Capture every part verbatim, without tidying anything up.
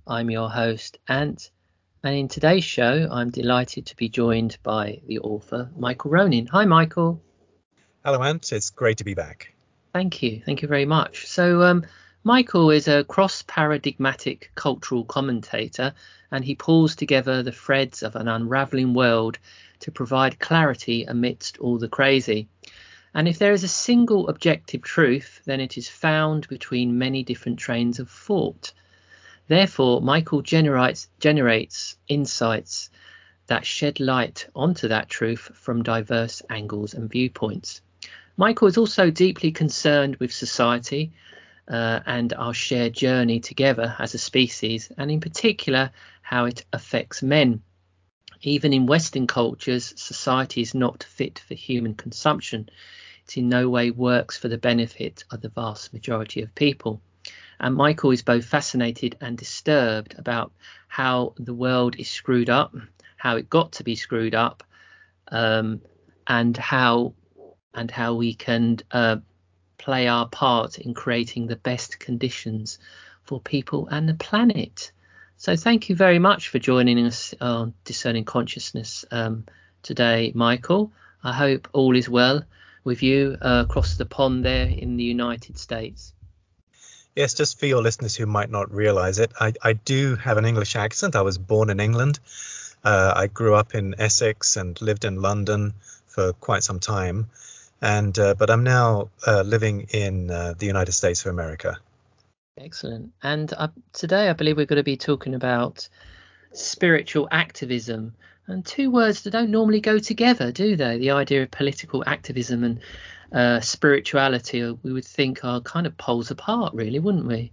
I'm your host, Ant, and in today's show, I'm delighted to be joined by the author, Michael Ronin. Hi, Michael. Hello, Ant. It's great to be back. Thank you. Thank you very much. So, um, Michael is a cross-paradigmatic cultural commentator, and he pulls together the threads of an unraveling world to provide clarity amidst all the crazy. And if there is a single objective truth, then it is found between many different trains of thought. Therefore, Michael generates, generates insights that shed light onto that truth from diverse angles and viewpoints. Michael is also deeply concerned with society uh, and our shared journey together as a species, and in particular, how it affects men. Even in Western cultures, society is not fit for human consumption. It in no way works for the benefit of the vast majority of people. And Michael is both fascinated and disturbed about how the world is screwed up, how it got to be screwed up, um, and how and how we can uh, play our part in creating the best conditions for people and the planet. So thank you very much for joining us on Discerning Consciousness um, today, Michael. I hope all is well with you uh, across the pond there in the United States. Yes, just for your listeners who might not realize it, I, I do have an English accent. I was born in England. Uh, I grew up in Essex and lived in London for quite some time. And uh, but I'm now uh, living in uh, the United States of America. Excellent. And uh, today I believe we're going to be talking about spiritual activism, and two words that don't normally go together, do they? The idea of political activism and uh, spirituality, we would think, are kind of poles apart, really, wouldn't we?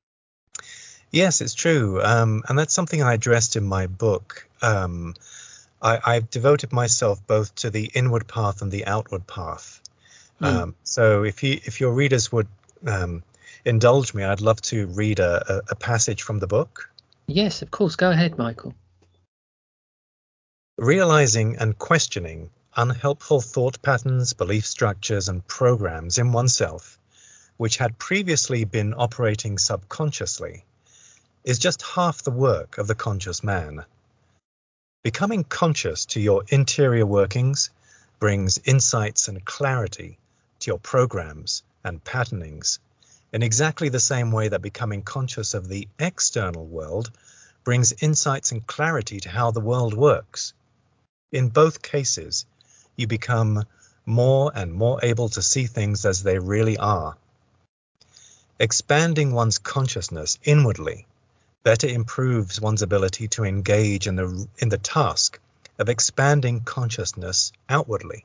Yes, it's true. Um, and that's something I addressed in my book. Um, I, I've devoted myself both to the inward path and the outward path. Hmm. Um, so if you if your readers would um, indulge me, I'd love to read a, a, a passage from the book. Yes, of course. Go ahead, Michael. Realizing and questioning unhelpful thought patterns, belief structures, and programs in oneself, which had previously been operating subconsciously, is just half the work of the conscious man. Becoming conscious to your interior workings brings insights and clarity to your programs and patternings in exactly the same way that becoming conscious of the external world brings insights and clarity to how the world works. In both cases, you become more and more able to see things as they really are. Expanding one's consciousness inwardly better improves one's ability to engage in the in the task of expanding consciousness outwardly.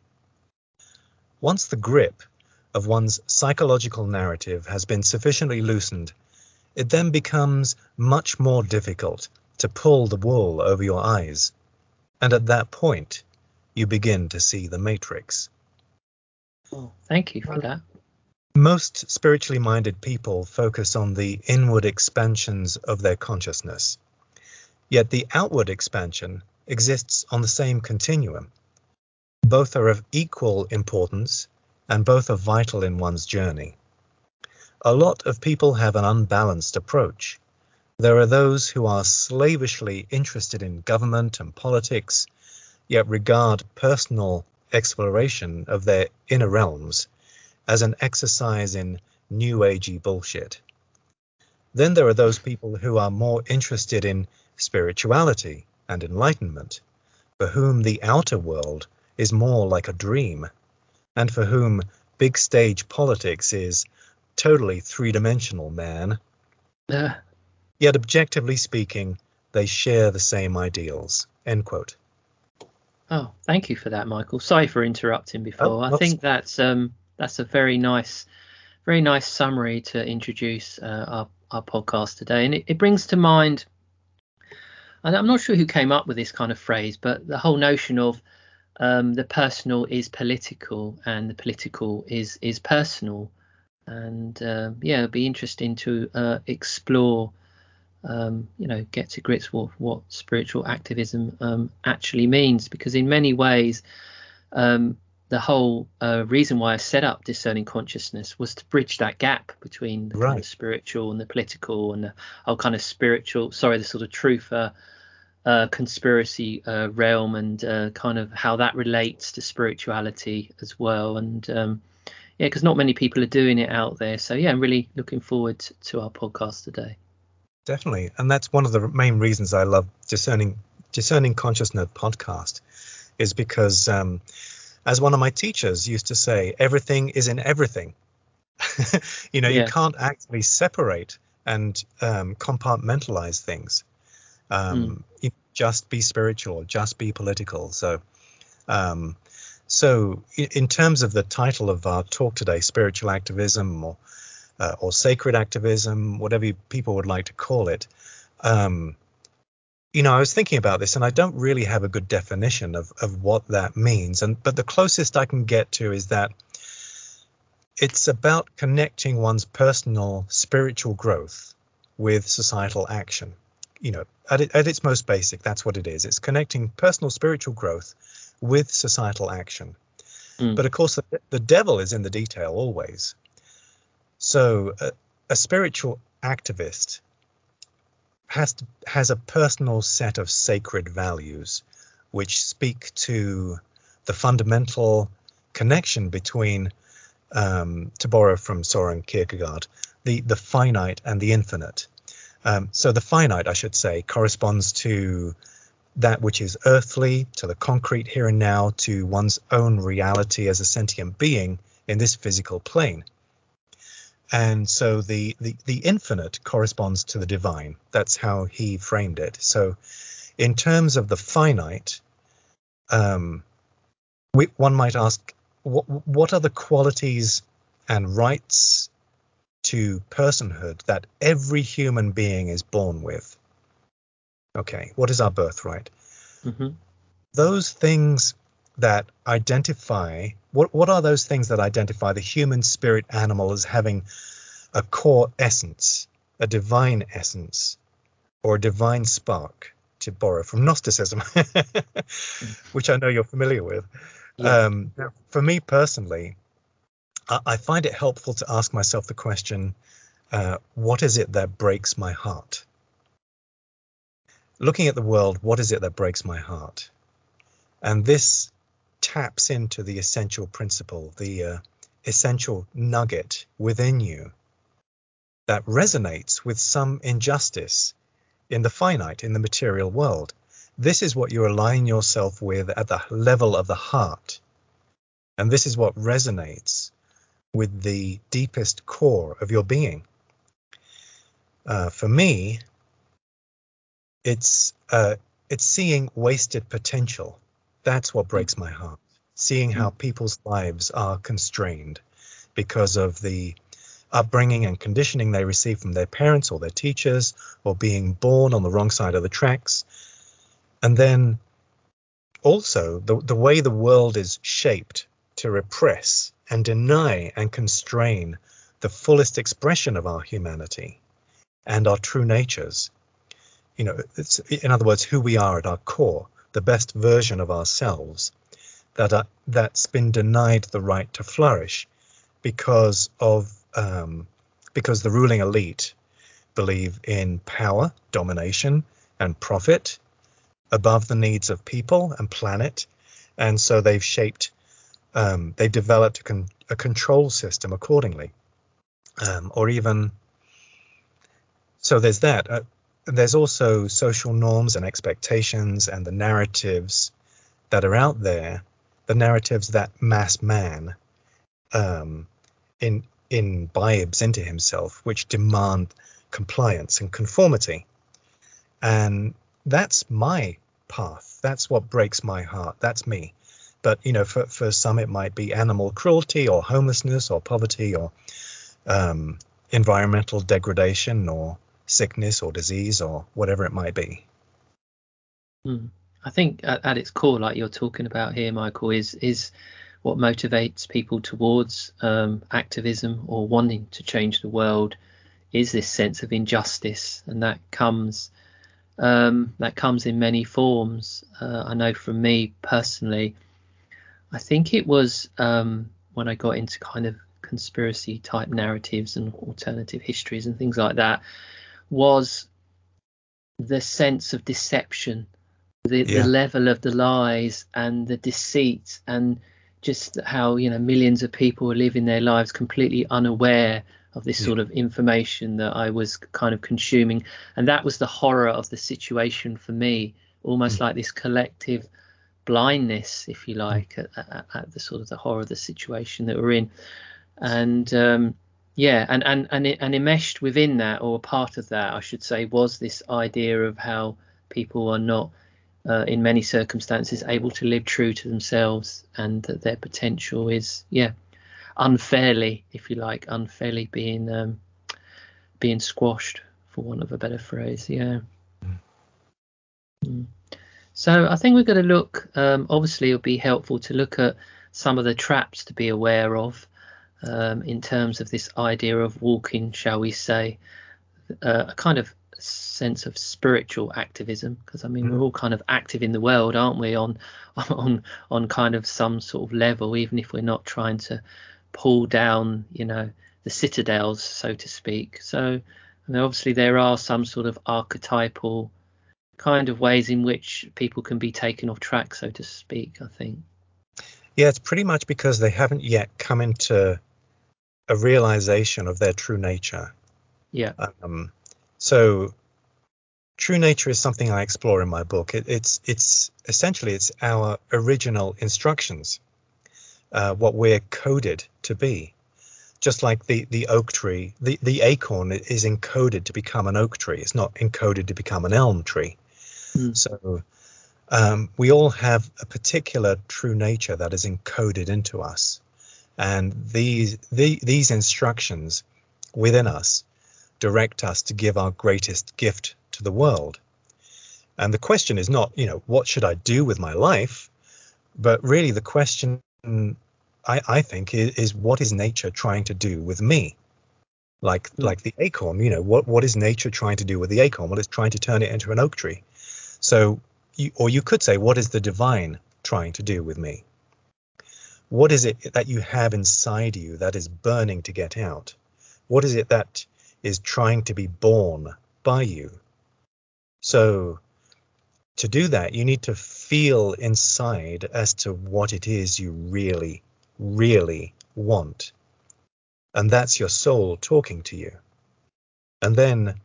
Once the grip of one's psychological narrative has been sufficiently loosened, it then becomes much more difficult to pull the wool over your eyes, and at that point, you begin to see the matrix. Oh, thank you for that. Most spiritually minded people focus on the inward expansions of their consciousness. Yet the outward expansion exists on the same continuum. Both are of equal importance, and both are vital in one's journey. A lot of people have an unbalanced approach. There are those who are slavishly interested in government and politics, yet regard personal exploration of their inner realms as an exercise in new agey bullshit. Then there are those people who are more interested in spirituality and enlightenment, for whom the outer world is more like a dream, and for whom big stage politics is totally three-dimensional, man. Uh, Yet objectively speaking, they share the same ideals. End quote. oh, thank you for that, Michael. Sorry for interrupting before. Oh, I oops. think that's um that's a very nice, very nice summary to introduce uh, our our podcast today, and it, it brings to mind. And I'm not sure who came up with this kind of phrase, but the whole notion of um, the personal is political and the political is is personal. And uh, yeah, it'd be interesting to uh, explore, um, you know, get to grips with what spiritual activism um, actually means, because in many ways, um, the whole uh, reason why I set up Discerning Consciousness was to bridge that gap between the kind Right. of spiritual and the political and the whole kind of spiritual, sorry, the sort of truth uh, uh, conspiracy uh, realm, and uh, kind of how that relates to spirituality as well. And um, yeah, because not many people are doing it out there. So yeah, I'm really looking forward to our podcast today. Definitely. And that's one of the main reasons I love Discerning Discerning Consciousness podcast, is because um, as one of my teachers used to say, everything is in everything. You know, you Yeah. can't actually separate and um, compartmentalize things. Mm. Um, you just be spiritual, just be political. So, um, so in, in terms of the title of our talk today, spiritual activism or uh, or sacred activism, whatever you, people would like to call it, um, you know, I was thinking about this, and I don't really have a good definition of of what that means. And but the closest I can get to is that it's about connecting one's personal spiritual growth with societal action. You know, at, it, at its most basic, that's what it is. It's connecting personal spiritual growth with societal action. Mm. But of course, the, the devil is in the detail always. So a, a spiritual activist has to, has a personal set of sacred values which speak to the fundamental connection between, um, to borrow from Soren Kierkegaard, the, the finite and the infinite. Um, so the finite, I should say, corresponds to that which is earthly, to the concrete here and now, to one's own reality as a sentient being in this physical plane. And so the, the, the infinite corresponds to the divine. That's how he framed it. So in terms of the finite, um, we, one might ask, what, what are the qualities and rights to personhood that every human being is born with? Okay, what is our birthright? Mm-hmm. Those things that identify, what, what are those things that identify the human spirit animal as having a core essence, a divine essence, or a divine spark, to borrow from Gnosticism, which I know you're familiar with. Yeah. Um, for me personally, I, I find it helpful to ask myself the question, uh, what is it that breaks my heart? Looking at the world, what is it that breaks my heart? And this taps into the essential principle, the uh, essential nugget within you that resonates with some injustice in the finite, in the material world. This is what you align yourself with at the level of the heart. And this is what resonates with the deepest core of your being. Uh, for me, it's uh, it's seeing wasted potential. That's what breaks my heart. Seeing how Mm. people's lives are constrained because of the upbringing and conditioning they receive from their parents or their teachers, or being born on the wrong side of the tracks. And then also the, the way the world is shaped to repress and deny and constrain the fullest expression of our humanity and our true natures. You know, it's, in other words, who we are at our core, the best version of ourselves, that are, that's been denied the right to flourish because of um, because the ruling elite believe in power, domination, and profit above the needs of people and planet, and so they've shaped, um, they've developed a, con- a control system accordingly, um, or even so. There's that. Uh, there's also social norms and expectations and the narratives that are out there, the narratives that mass man um, in imbibes into himself, which demand compliance and conformity. And that's my path. That's what breaks my heart. That's me. But, you know, for, for some, it might be animal cruelty or homelessness or poverty or um, environmental degradation or sickness or disease or whatever it might be. Mm. I think at, at its core, like you're talking about here, Michael, is is what motivates people towards um, activism or wanting to change the world is this sense of injustice, and that comes um, that comes in many forms. Uh, I know from me personally, I think it was um, when I got into kind of conspiracy type narratives and alternative histories and things like that, was the sense of deception, the the Yeah. level of the lies and the deceit, and just how, you know, millions of people are living their lives completely unaware of this Yeah. sort of information that I was kind of consuming. And that was the horror of the situation for me, almost Mm. like this collective blindness, if you Mm. like, at, at, at the sort of the horror of the situation that we're in. And um, yeah, and and and, it, and enmeshed within that, or part of that, I should say, was this idea of how people are not, uh, in many circumstances, able to live true to themselves, and that their potential is, yeah, unfairly, if you like, unfairly being um, being squashed, for want of a better phrase. Yeah. Mm. Mm. So I think we're going to look. Um, obviously, it'll be helpful to look at some of the traps to be aware of, um, in terms of this idea of walking, shall we say, uh, a kind of sense of spiritual activism, because I mean, Mm. we're all kind of active in the world, aren't we, on on on kind of some sort of level, even if we're not trying to pull down, you know, the citadels, so to speak. So, I mean, obviously there are some sort of archetypal kind of ways in which people can be taken off track, so to speak, I think. Yeah, it's pretty much because they haven't yet come into a realization of their true nature. Yeah. Um, so true nature is something I explore in my book. It, it's it's essentially it's our original instructions, uh, what we're coded to be. Just like the the oak tree, the the acorn is encoded to become an oak tree. It's not encoded to become an elm tree. Mm. So um, we all have a particular true nature that is encoded into us, and these the, these instructions within us direct us to give our greatest gift to the world. And the question is not, you know, what should I do with my life? But really the question, I, I think, is, is what is nature trying to do with me? Like Mm. like the acorn, you know, what, what is nature trying to do with the acorn? Well, it's trying to turn it into an oak tree. So, you, or you could say, what is the divine trying to do with me? What is it that you have inside you that is burning to get out? What is it that is trying to be born by you? So to do that, you need to feel inside as to what it is you really, really want. And that's your soul talking to you. And then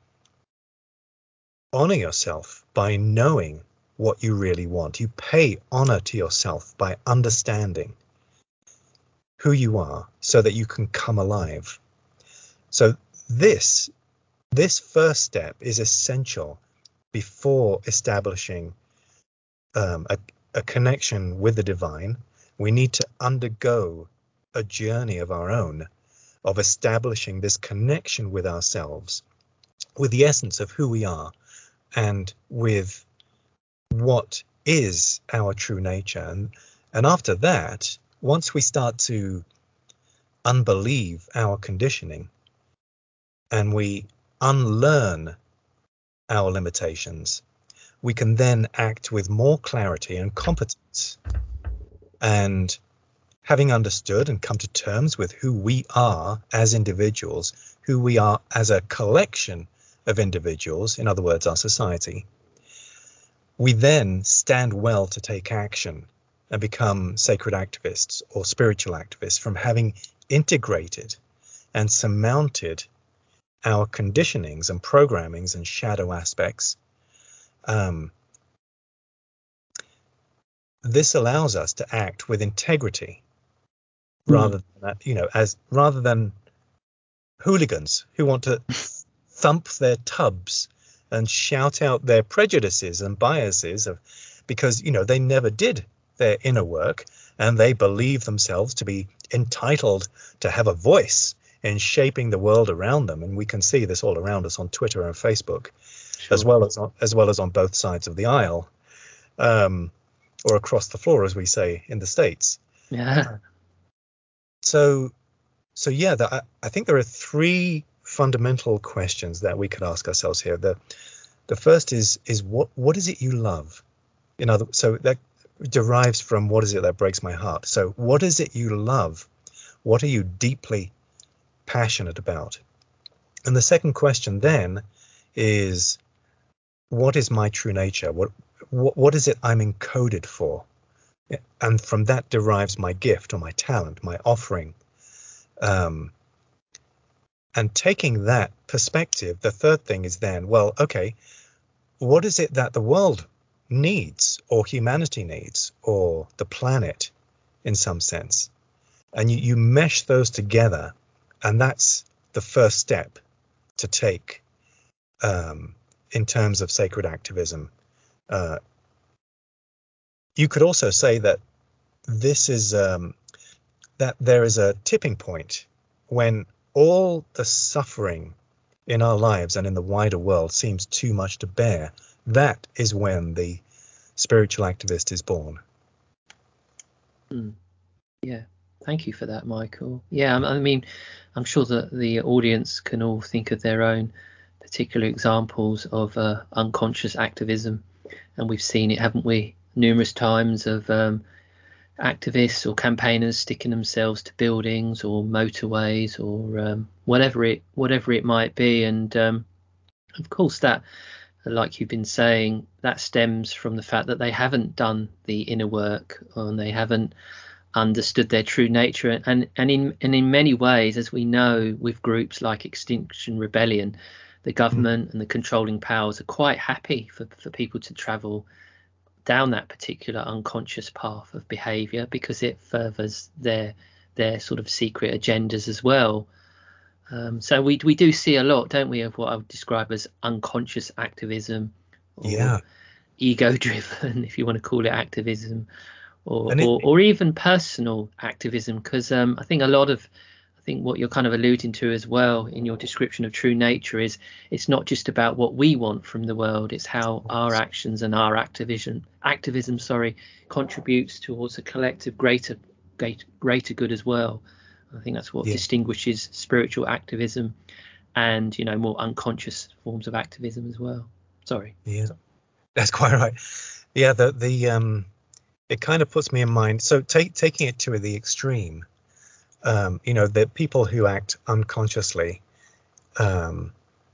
honor yourself by knowing what you really want. You pay honor to yourself by understanding who you are so that you can come alive. So this, this first step is essential before establishing um, a, a connection with the divine. We need to undergo a journey of our own of establishing this connection with ourselves, with the essence of who we are, and with what is our true nature. And, and after that, once we start to unbelieve our conditioning and we unlearn our limitations, we can then act with more clarity and competence. And having understood and come to terms with who we are as individuals, who we are as a collection of individuals, in other words, our society, we then stand well to take action and become sacred activists or spiritual activists from having integrated and surmounted our conditionings and programmings and shadow aspects. Um, this allows us to act with integrity rather than, you know, as rather than hooligans who want to thump their tubs and shout out their prejudices and biases of, because, you know, they never did their inner work and they believe themselves to be entitled to have a voice in shaping the world around them. And we can see this all around us on Twitter and Facebook, Sure. as well as on, as well as on both sides of the aisle, um, or across the floor, as we say in the States. Yeah. So, so yeah, the, I, I think there are three fundamental questions that we could ask ourselves here. The the first is is what what is it you love? In other, so that derives from what is it that breaks my heart. So what is it you love? What are you deeply passionate about? And the second question then is, what is my true nature? What what, what is it I'm encoded for? And from that derives my gift or my talent, my offering. Um, and taking that perspective, the third thing is then, well, okay, what is it that the world needs, or humanity needs, or the planet in some sense? And you, you mesh those together, and that's the first step to take um, in terms of sacred activism. Uh, you could also say that this is um, that there is a tipping point when all the suffering in our lives and in the wider world seems too much to bear. That is when the spiritual activist is born. Mm. Yeah, thank you for that, Michael. Yeah, I I mean, I'm sure that the audience can all think of their own particular examples of uh, unconscious activism, and we've seen it, haven't we, numerous times, of um, activists or campaigners sticking themselves to buildings or motorways or um, whatever it whatever it might be. And um, of course, that, like you've been saying, that stems from the fact that they haven't done the inner work, and they haven't understood their true nature. And and in and in many ways, as we know, with groups like Extinction Rebellion, the government and the controlling powers are quite happy for, for people to travel down that particular unconscious path of behavior, because it furthers their their sort of secret agendas as well. Um, so we we do see a lot, don't we, of what I would describe as unconscious activism, or Yeah. ego driven, if you want to call it activism, or And it, or, or even personal activism, because um, I think a lot of I think what you're kind of alluding to as well in your description of true nature is it's not just about what we want from the world, it's how our actions and our activism activism sorry contributes towards a collective greater greater, greater good as well. I think that's what yeah, distinguishes spiritual activism and, you know, more unconscious forms of activism as well. Sorry. yeah, that's quite right. Yeah, the the um, it kind of puts me in mind. So take taking it to the extreme, um, you know, the people who act unconsciously. Um,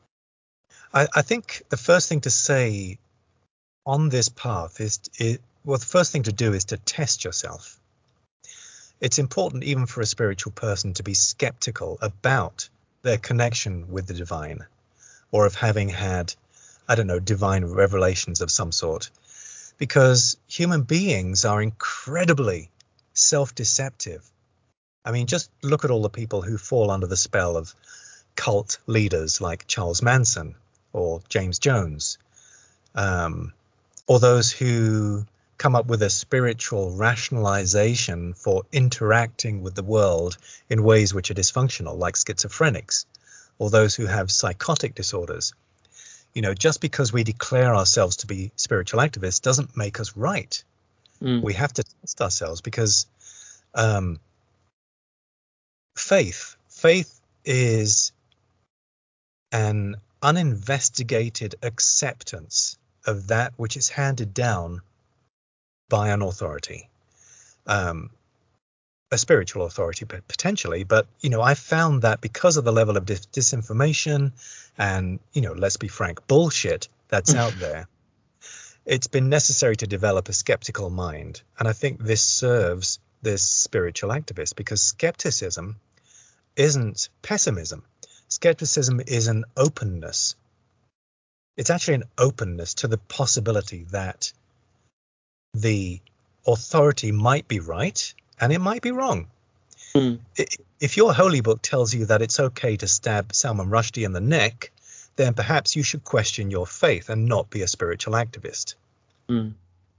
I, I think the first thing to say on this path is, it, well, the first thing to do is to test yourself. It's important even for a spiritual person to be skeptical about their connection with the divine, or of having had, I don't know, divine revelations of some sort, because human beings are incredibly self-deceptive. I mean, just look at all the people who fall under the spell of cult leaders like Charles Manson or James Jones, um, or those who come up with a spiritual rationalization for interacting with the world in ways which are dysfunctional, like schizophrenics, or those who have psychotic disorders. You know, just because we declare ourselves to be spiritual activists doesn't make us right. Mm. We have to test ourselves, because um, faith, faith is an uninvestigated acceptance of that which is handed down by an authority, um, a spiritual authority potentially. But, you know, I found that because of the level of dis- disinformation and, you know, let's be frank, bullshit that's out there, it's been necessary to develop a skeptical mind. And I think this serves this spiritual activist, because skepticism isn't pessimism. Skepticism is an openness. It's actually an openness to the possibility that the authority might be right and it might be wrong. Mm. If your holy book tells you that it's okay to stab Salman Rushdie in the neck, then perhaps you should question your faith and not be a spiritual activist. Mm.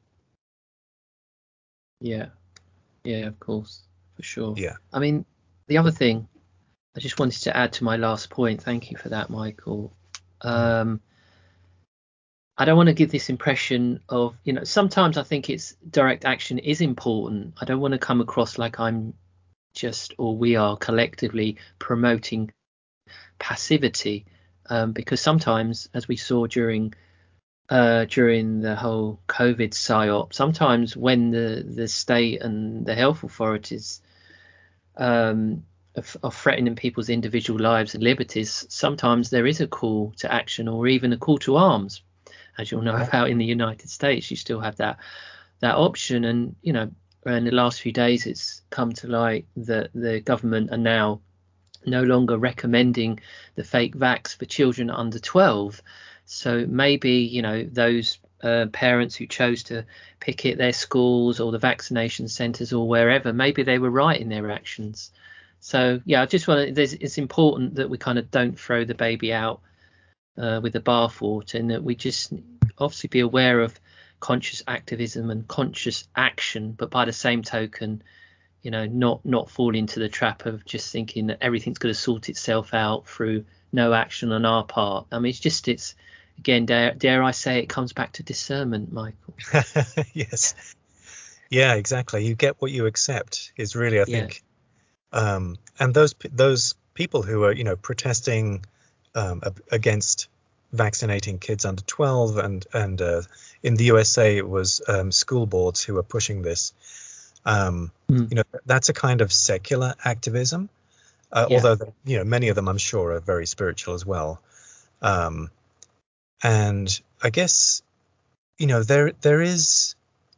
Yeah, yeah, of course, for sure. Yeah. I mean, the other thing I just wanted to add to my last point, thank you for that, Michael. Mm. Um, I don't want to give this impression of, you know, sometimes I think it's direct action is important. I don't want to come across like I'm just, or we are collectively promoting passivity, um, because sometimes, as we saw during uh, during the whole COVID psyop. Sometimes when the the state and the health authorities um, are, are threatening people's individual lives and liberties, sometimes there is a call to action or even a call to arms. As you'll know about in the United States, you still have that that option. And you know, in the last few days, it's come to light that the government are now no longer recommending the fake vax for children under twelve. So maybe, you know, those uh, parents who chose to picket their schools or the vaccination centres or wherever, maybe they were right in their actions. So yeah, I just want to. It's important that we kind of don't throw the baby out uh, with the bathwater, and that we just obviously be aware of conscious activism and conscious action, but by the same token, you know, not not fall into the trap of just thinking that everything's going to sort itself out through no action on our part. I mean, it's just it's again, dare, dare I say, it comes back to discernment, Michael. Yes. Yeah, exactly. You get what you accept is really, I Yeah. think, um, and those those people who are, you know, protesting um, against vaccinating kids under twelve, and and uh, in the U S A it was um, school boards who were pushing this. Um, Mm. you know, that's a kind of secular activism, uh, Yeah. although you know many of them, I'm sure, are very spiritual as well. Um, and I guess, you know, there there is.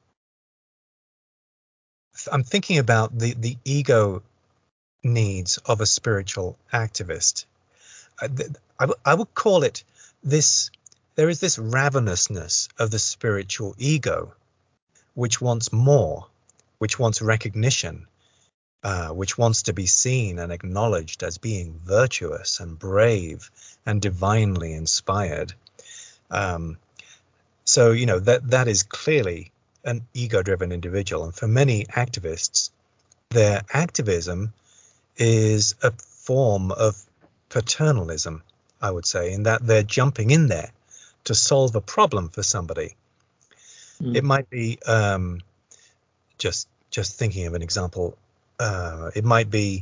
I'm thinking about the the ego needs of a spiritual activist. I, I, I would call it this. There is this ravenousness of the spiritual ego, which wants more, which wants recognition, uh, which wants to be seen and acknowledged as being virtuous and brave and divinely inspired. Um, so, you know, that that is clearly an ego-driven individual. And for many activists, their activism is a form of paternalism, I would say, in that they're jumping in there to solve a problem for somebody. Mm. It might be um, just just thinking of an example. Uh, it might be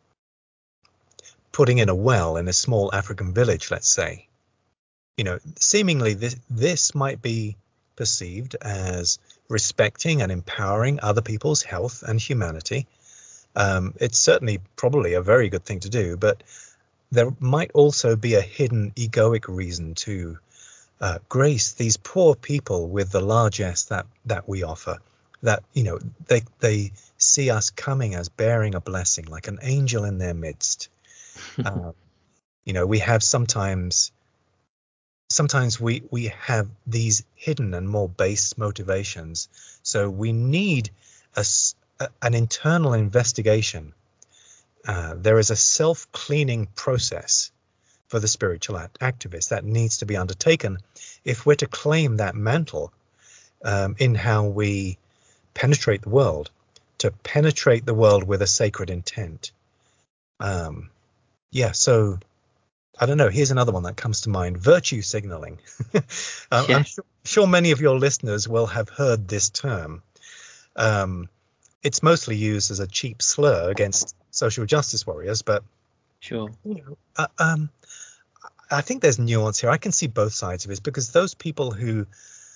putting in a well in a small African village, let's say. You know, seemingly this this might be perceived as respecting and empowering other people's health and humanity. Um, it's certainly probably a very good thing to do, but there might also be a hidden egoic reason to uh, grace these poor people with the largesse that that we offer. That, you know, they they see us coming as bearing a blessing, like an angel in their midst. uh, you know, we have sometimes sometimes we we have these hidden and more base motivations. So we need a, a an internal investigation. Uh, there is a self-cleaning process for the spiritual act- activist that needs to be undertaken if we're to claim that mantle um, in how we penetrate the world, to penetrate the world with a sacred intent. Um, yeah, so I don't know. Here's another one that comes to mind: virtue signaling. um, Yeah. I'm sure, sure many of your listeners will have heard this term. Um, it's mostly used as a cheap slur against social justice warriors, but Sure. you know, uh, um, I think there's nuance here. I can see both sides of it, because those people who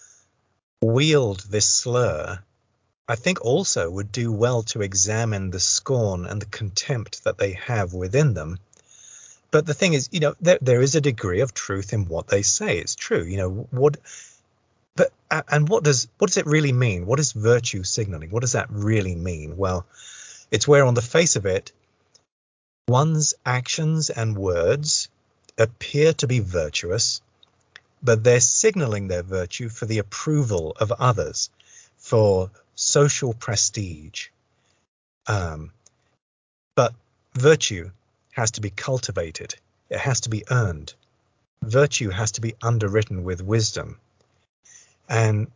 wield this slur, I think also would do well to examine the scorn and the contempt that they have within them. But the thing is, you know, there there is a degree of truth in what they say. It's true, you know, what but and what does what does it really mean? What is virtue signaling? What does that really mean? Well, it's where on the face of it, one's actions and words appear to be virtuous, but they're signaling their virtue for the approval of others, for social prestige. Um, but virtue has to be cultivated. It has to be earned. Virtue has to be underwritten with wisdom. And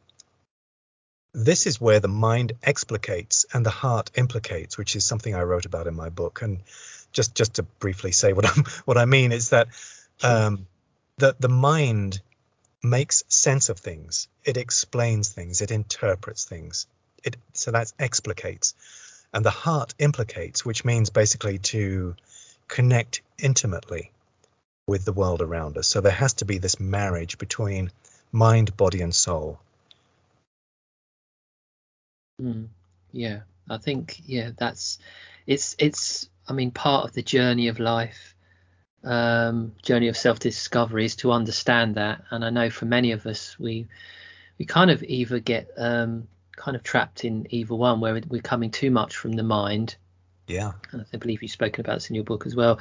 this is where the mind explicates and the heart implicates, which is something I wrote about in my book. And just just to briefly say what I'm what I mean is that um, that the mind makes sense of things. It explains things. It interprets things. It so that's explicates, and the heart implicates, which means basically to connect intimately with the world around us. So there has to be this marriage between mind, body, and soul. Mm, yeah, I think yeah, that's it's it's. I mean, part of the journey of life, um, journey of self-discovery, is to understand that. And I know for many of us, we we kind of either get um, kind of trapped in either one, where we're coming too much from the mind. Yeah. And I believe you've spoken about this in your book as well,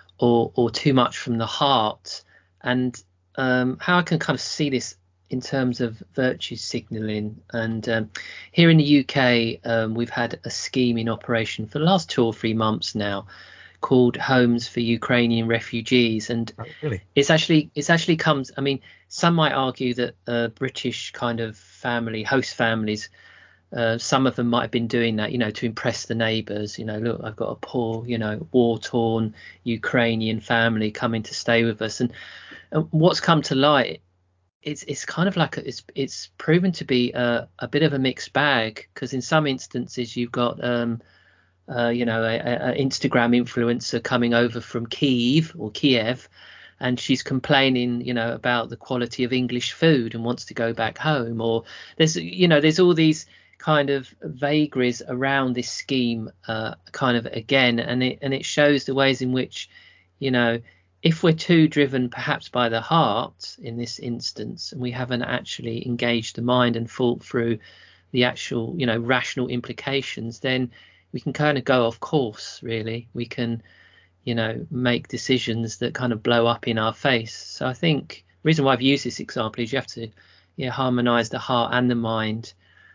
or or too much from the heart. And um, how I can kind of see this in terms of virtue signaling. And um, here in the U K, um, we've had a scheme in operation for the last two or three months now called Homes for Ukrainian Refugees. And Oh, really? it's actually it's actually comes. I mean, some might argue that uh, British kind of family, host families, uh, some of them might have been doing that, you know, to impress the neighbours. You know, look, I've got a poor, you know, war-torn Ukrainian family coming to stay with us. And, and what's come to light, it's it's kind of like a, it's it's proven to be a, a bit of a mixed bag, because in some instances you've got um, uh, you know, a, a Instagram influencer coming over from Kiev or Kiev, and she's complaining, you know, about the quality of English food and wants to go back home. Or there's, you know, there's all these kind of vagaries around this scheme, uh, kind of again, and it and it shows the ways in which, you know, if we're too driven perhaps by the heart in this instance, and we haven't actually engaged the mind and thought through the actual, you know, rational implications, then we can kind of go off course. Really, we can, you know, make decisions that kind of blow up in our face. So I think the reason why I've used this example is you have to, yeah, harmonize the heart and the mind.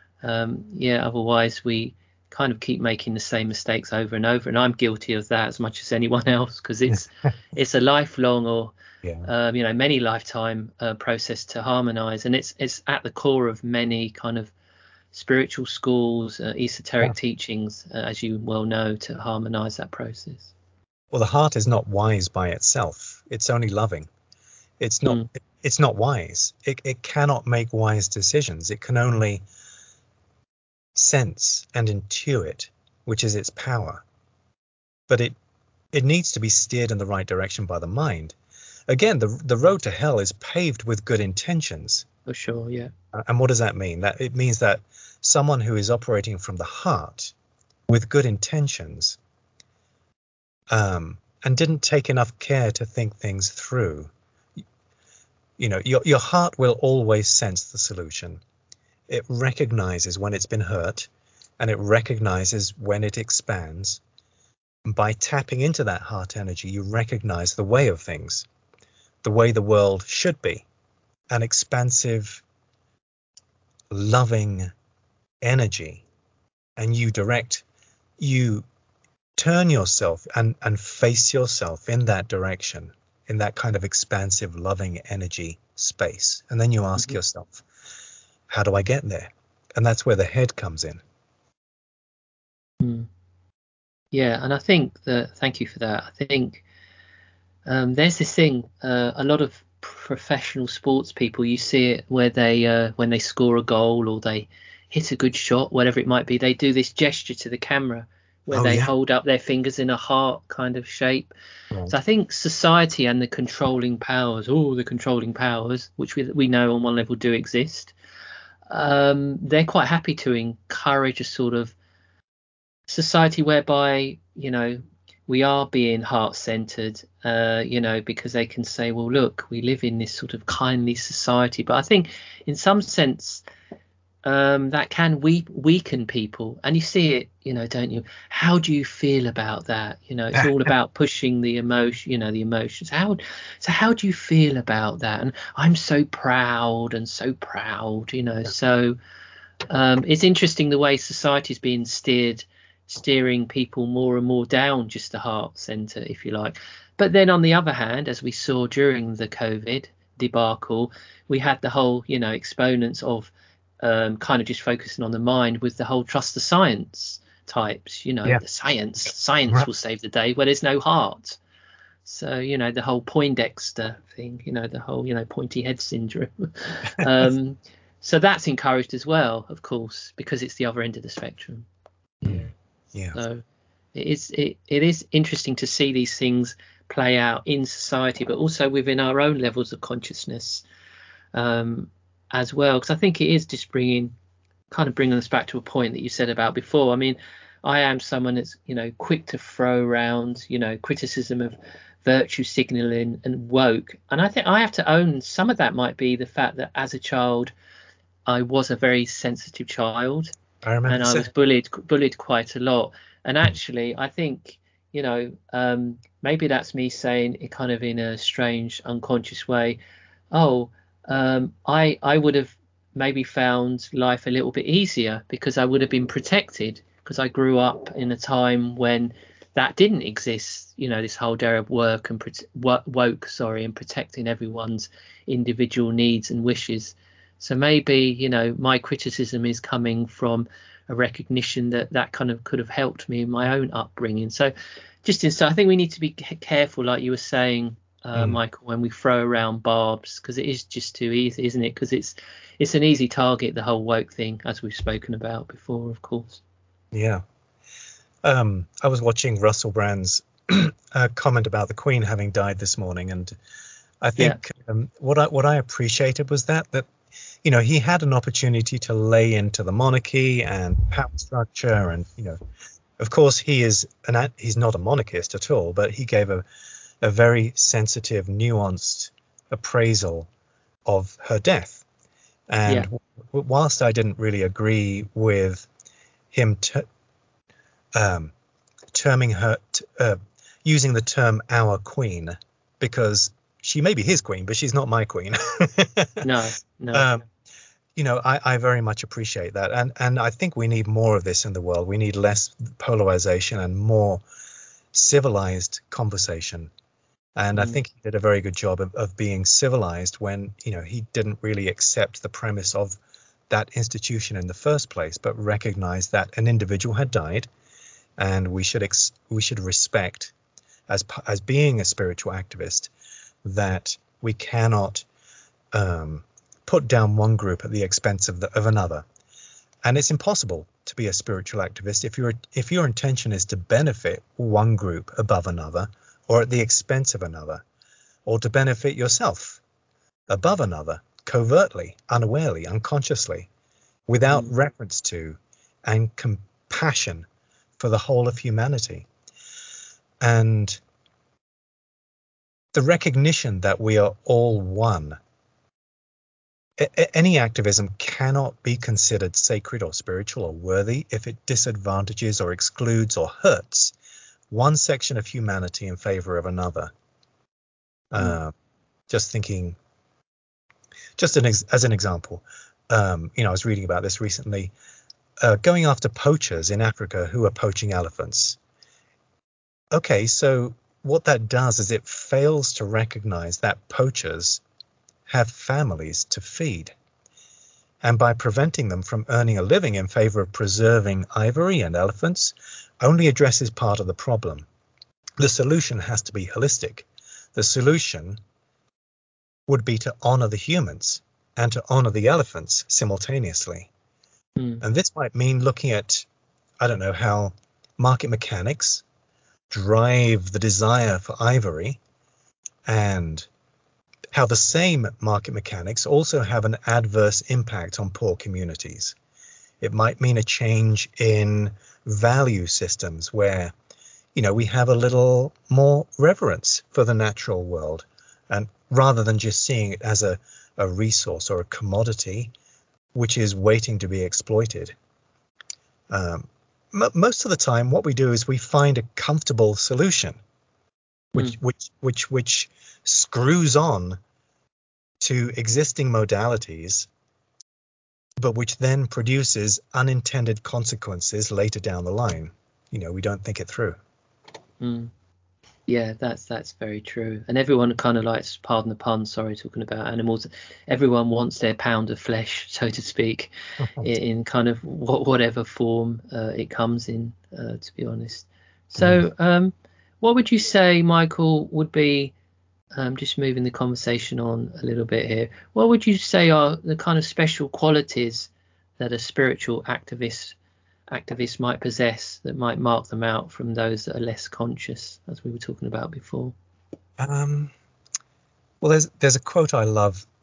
Um, yeah, otherwise we kind of keep making the same mistakes over and over. And I'm guilty of that as much as anyone else, because it's it's a lifelong or Yeah. um, you know, many lifetime uh, process to harmonize, and it's it's at the core of many kind of spiritual schools, uh, esoteric Yeah. teachings, uh, as you well know, to harmonize that process. Well, the heart is not wise by itself. It's only loving. It's not Mm. it's not wise. It it cannot make wise decisions. It can only sense and intuit, which is its power. But it it needs to be steered in the right direction by the mind. Again, the the road to hell is paved with good intentions. For sure, yeah. And what does that mean? That it means that someone who is operating from the heart with good intentions, um, and didn't take enough care to think things through. You know, your your heart will always sense the solution. It recognizes when it's been hurt, and it recognizes when it expands. And by tapping into that heart energy, you recognize the way of things, the way the world should be, an expansive, loving energy, and you direct, you turn yourself and, and face yourself in that direction, in that kind of expansive, loving energy space. And then you ask Mm-hmm. yourself, how do I get there? And that's where the head comes in. Mm. Yeah, and I think that, thank you for that. I think um, there's this thing, uh, a lot of professional sports people, you see it where they, uh, when they score a goal or they hit a good shot, whatever it might be, they do this gesture to the camera where Oh, they yeah. hold up their fingers in a heart kind of shape. So Right. I think society and the controlling powers, oh, the controlling powers, which we, we know on one level do exist, um, they're quite happy to encourage a sort of society whereby, you know, we are being heart centered, uh, you know, because they can say, well, look, we live in this sort of kindly society. But I think in some sense, um, that can we- weaken people. And you see it, you know, don't you? How do you feel about that? You know, it's all about pushing the emotion, you know, the emotions. How, so how do you feel about that? And I'm so proud and so proud, you know, so um, it's interesting the way society is being steered, steering people more and more down just the heart center, if you like. But then on the other hand, as we saw during the COVID debacle, we had the whole, you know, exponents of um, kind of just focusing on the mind with the whole trust the science types, you know, Yeah. the science, science Right. will save the day where there's no heart. So, you know, the whole Poindexter thing, you know, the whole, you know, pointy head syndrome. um, so that's encouraged as well, of course, because it's the other end of the spectrum. Mm. Yeah. So it is it, it is interesting to see these things play out in society, but also within our own levels of consciousness. Um, as well, because I think it is just bringing kind of bringing us back to a point that you said about before. I mean, I am someone that's, you know, quick to throw around, you know, criticism of virtue signaling and woke. And I think I have to own some of that might be the fact that as a child, I was a very sensitive child, I remember and I saying. was bullied, bullied quite a lot. And actually, I think, you know, um, maybe that's me saying it kind of in a strange, unconscious way. Oh, um, I, I would have maybe found life a little bit easier because I would have been protected, because I grew up in a time when that didn't exist. You know, this whole idea of work and prote- woke, sorry, and protecting everyone's individual needs and wishes. So maybe, you know, my criticism is coming from a recognition that that kind of could have helped me in my own upbringing. So just in, so I think we need to be careful, like you were saying, uh, Mm, Michael, when we throw around barbs, because it is just too easy, isn't it? Because it's it's an easy target, the whole woke thing, as we've spoken about before, of course. yeah. Um, I was watching Russell Brand's uh, comment about the Queen having died this morning, and I Yeah, think um, what I what I appreciated was that that you know he had an opportunity to lay into the monarchy and power structure, and you know, of course he is an he's not a monarchist at all, but he gave a a very sensitive, nuanced appraisal of her death. And yeah, w- whilst I didn't really agree with him t- um, terming her t- uh, using the term "our queen," because she may be his queen, but she's not my queen. no, no, um, you know, I, I very much appreciate that, and and I think we need more of this in the world. We need less polarization and more civilized conversation. And I mm, think he did a very good job of, of being civilized when, you know, he didn't really accept the premise of that institution in the first place, but recognized that an individual had died, and we should ex- we should respect, as as being a spiritual activist, that we cannot um, put down one group at the expense of the, of another. And it's impossible to be a spiritual activist if your if your intention is to benefit one group above another, or at the expense of another, or to benefit yourself above another, covertly, unawarely, unconsciously, without mm, reference to and compassion for the whole of humanity. And the recognition that we are all one. A- any activism cannot be considered sacred or spiritual or worthy if it disadvantages or excludes or hurts one section of humanity in favor of another. mm, Uh, just thinking, just an ex- as an example, um, you know, I was reading about this recently. Uh, going after poachers in Africa who are poaching elephants. Okay, so what that does is it fails to recognize that poachers have families to feed. And by preventing them from earning a living in favor of preserving ivory and elephants, only addresses part of the problem. The solution has to be holistic. The solution would be to honor the humans and to honor the elephants simultaneously. mm, And this might mean looking at, I don't know, how market mechanics drive the desire for ivory, and how the same market mechanics also have an adverse impact on poor communities. It might mean a change in value systems where, you know, we have a little more reverence for the natural world, and rather than just seeing it as a, a resource or a commodity which is waiting to be exploited. Um, m- most of the time, what we do is we find a comfortable solution, which mm. which which which screws on to existing modalities, but which then produces unintended consequences later down the line. You know, we don't think it through. Mm. Yeah, that's that's very true. And everyone kind of likes, pardon the pun, sorry, talking about animals. Everyone wants their pound of flesh, so to speak, in, in kind of wh- whatever form uh, it comes in. Uh, to be honest. Mm. So, um, what would you say, Michael, would be, um, just moving the conversation on a little bit here? What would you say are the kind of special qualities that a spiritual activist activists might possess that might mark them out from those that are less conscious, as we were talking about before? Um, well, there's there's a quote I love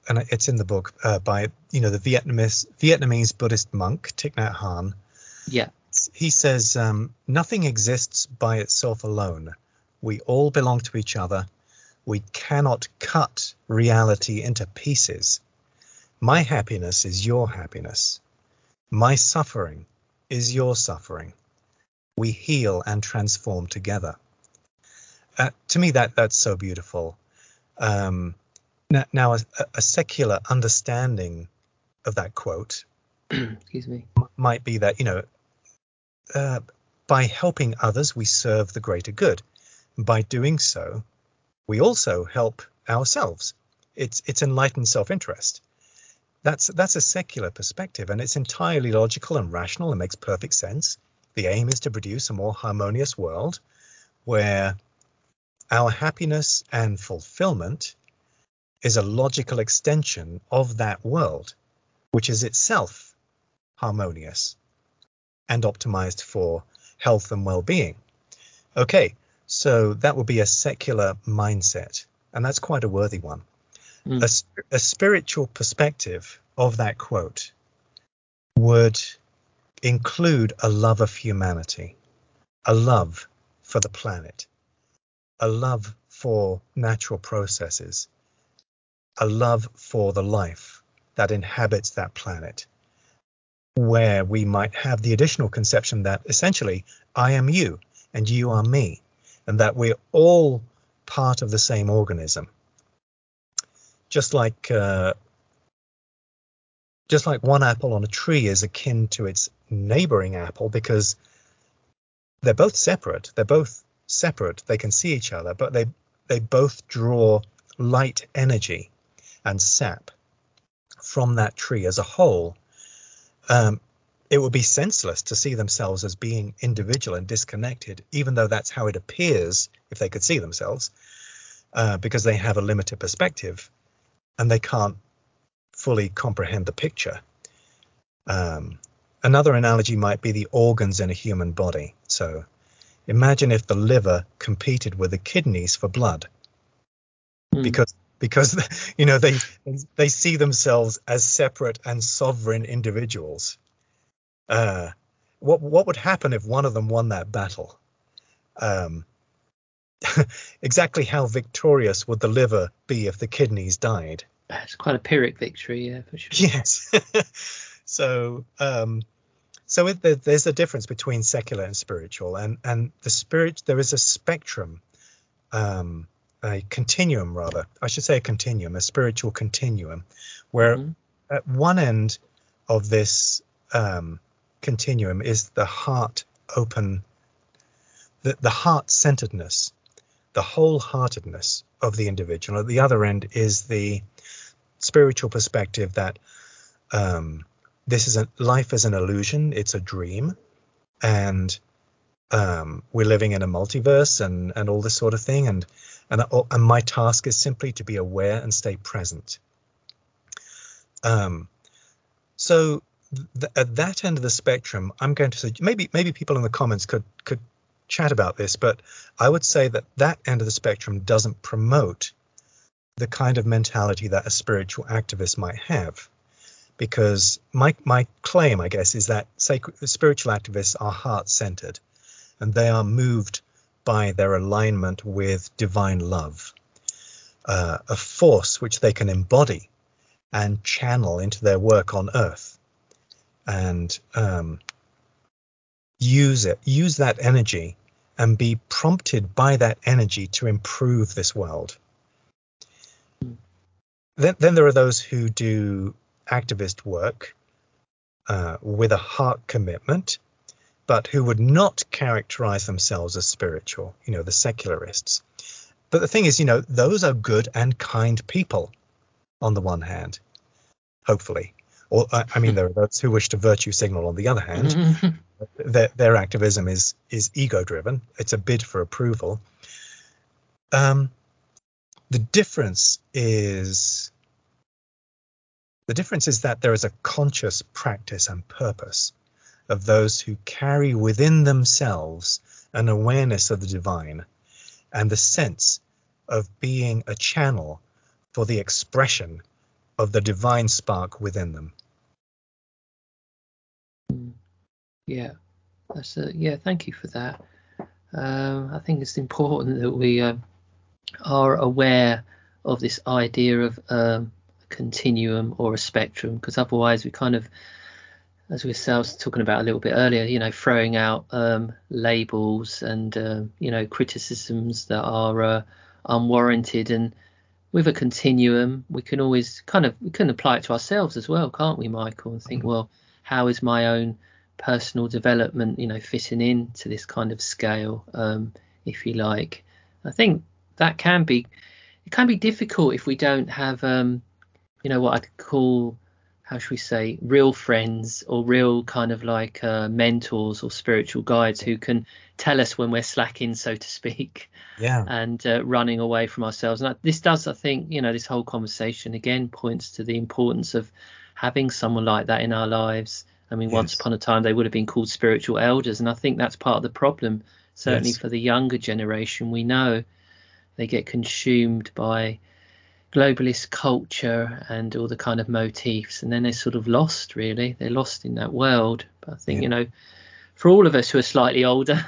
and it's in the book uh, by, you know, the Vietnamese Vietnamese Buddhist monk Thich Nhat Hanh. Yeah. He says, um, nothing exists by itself alone. We all belong to each other. We cannot cut reality into pieces. My happiness is your happiness. My suffering is your suffering. We heal and transform together. Uh, to me, that that's so beautiful. Um, now, now a, a secular understanding of that quote excuse me, m- might be that, you know, uh, by helping others, we serve the greater good. By doing so, we also help ourselves. It's it's enlightened self-interest. That's that's a secular perspective, and it's entirely logical and rational and makes perfect sense. The aim is to produce a more harmonious world where our happiness and fulfillment is a logical extension of that world, which is itself harmonious and optimized for health and well-being. Okay, so that would be a secular mindset, and that's quite a worthy one. Mm. A, a spiritual perspective of that quote would include a love of humanity, a love for the planet, a love for natural processes, a love for the life that inhabits that planet, where we might have the additional conception that essentially I am you and you are me, and that we're all part of the same organism. Just like uh, just like one apple on a tree is akin to its neighboring apple because they're both separate. They're both separate. They can see each other, but they they both draw light energy and sap from that tree as a whole. Um, it would be senseless to see themselves as being individual and disconnected, even though that's how it appears if they could see themselves, uh, because they have a limited perspective and they can't fully comprehend the picture. Um, another analogy might be the organs in a human body. So imagine if the liver competed with the kidneys for blood, Mm. because because you know they they see themselves as separate and sovereign individuals. Uh, what what would happen if one of them won that battle? Um, exactly how victorious would the liver be if the kidneys died? It's quite a Pyrrhic victory, yeah, for sure. Yes. so um, so it, there, there's a difference between secular and spiritual, and and the spirit there is a spectrum, um, a continuum rather. I should say a continuum, a spiritual continuum, where Mm-hmm. at one end of this um, continuum is the heart open, the, the heart centeredness, the wholeheartedness of the individual. At the other end is the spiritual perspective that um, this is a life is an illusion, it's a dream, and um, we're living in a multiverse and and all this sort of thing, and and and my task is simply to be aware and stay present. Um, so th- at that end of the spectrum, I'm going to say maybe maybe people in the comments could could chat about this, but I would say that that end of the spectrum doesn't promote the kind of mentality that a spiritual activist might have, because my my claim, I guess, is that sacred, spiritual activists are heart-centered, and they are moved by their alignment with divine love, uh, a force which they can embody and channel into their work on earth, and um, use it, use that energy, and be prompted by that energy to improve this world. Then, then there are those who do activist work uh, with a heart commitment, but who would not characterize themselves as spiritual, you know, the secularists. But the thing is, you know, those are good and kind people on the one hand, hopefully. Or, I mean, there are those who wish to virtue signal on the other hand. their, their activism is is ego-driven. It's a bid for approval. Um, the difference is the difference is that there is a conscious practice and purpose of those who carry within themselves an awareness of the divine and the sense of being a channel for the expression of the divine spark within them. Yeah, that's a, yeah. Thank you for that. Um, I think it's important that we uh, are aware of this idea of um, a continuum or a spectrum, because otherwise we kind of, as we were talking about a little bit earlier, you know, throwing out um, labels and uh, you know, criticisms that are uh, unwarranted. And with a continuum, we can always kind of we can apply it to ourselves as well, can't we, Michael? And think, well, how is my own personal development, you know, fitting into this kind of scale, um, if you like. I think that can be it can be difficult if we don't have, um, you know, what I'd call, how should we say, real friends or real kind of like uh, mentors or spiritual guides who can tell us when we're slacking, so to speak. Yeah. And uh, running away from ourselves. And this does, I think, you know, this whole conversation again points to the importance of having someone like that in our lives. I mean, yes. Once upon a time they would have been called spiritual elders, and I think that's part of the problem. Certainly yes. For the younger generation, we know they get consumed by globalist culture and all the kind of motifs, and then they're sort of lost, really. They're lost in that world. But I think, yeah. you know, for all of us who are slightly older,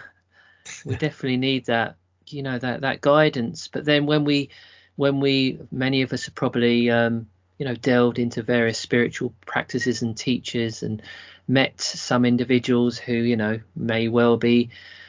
we definitely need that, you know, that that guidance. But then when we when we many of us have probably um you know delved into various spiritual practices and teachers and met some individuals who, you know, may well be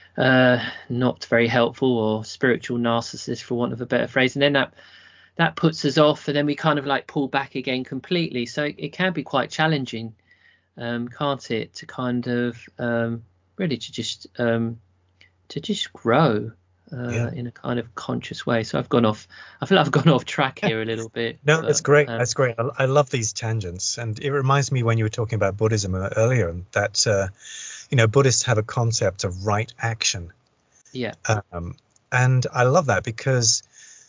uh not very helpful or spiritual narcissists, for want of a better phrase, and then that that puts us off, and then we kind of like pull back again completely. So it, it can be quite challenging, um can't it, to kind of um really to just um to just grow uh, yeah. in a kind of conscious way. So I've gone off, I feel like I've gone off track here a little bit. No, but, that's great. Um, that's great. I, I love these tangents. And it reminds me when you were talking about Buddhism earlier, that, uh, you know, Buddhists have a concept of right action. Yeah. Um, and I love that because,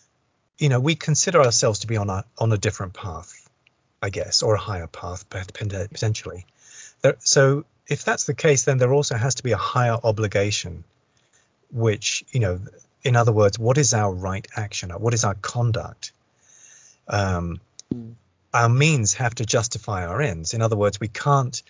you know, we consider ourselves to be on a, on a different path, I guess, or a higher path, potentially. There, so if that's the case, then there also has to be a higher obligation, which, you know, in other words, what is our right action? What is our conduct? Um, mm. Our means have to justify our ends. In other words, we can't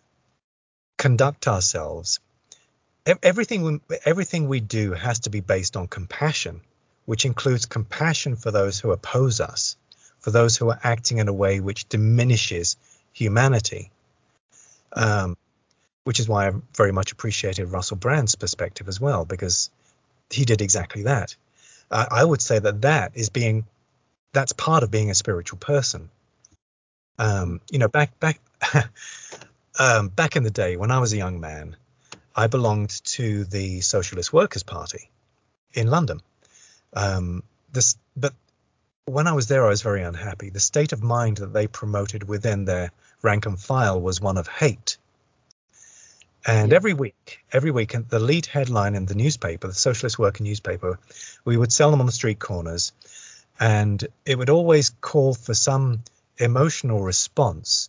conduct ourselves. Everything, everything we do has to be based on compassion, which includes compassion for those who oppose us, for those who are acting in a way which diminishes humanity. Um, which is why I very much appreciated Russell Brand's perspective as well, because he did exactly that. Uh, I would say that that is being, that's part of being a spiritual person. Um, you know, back back um, back in the day when I was a young man, I belonged to the Socialist Workers' Party in London. Um, this, but when I was there, I was very unhappy. The state of mind that they promoted within their rank and file was one of hate. And yeah. every week, every week, the lead headline in the newspaper, the Socialist Worker newspaper, we would sell them on the street corners, and it would always call for some emotional response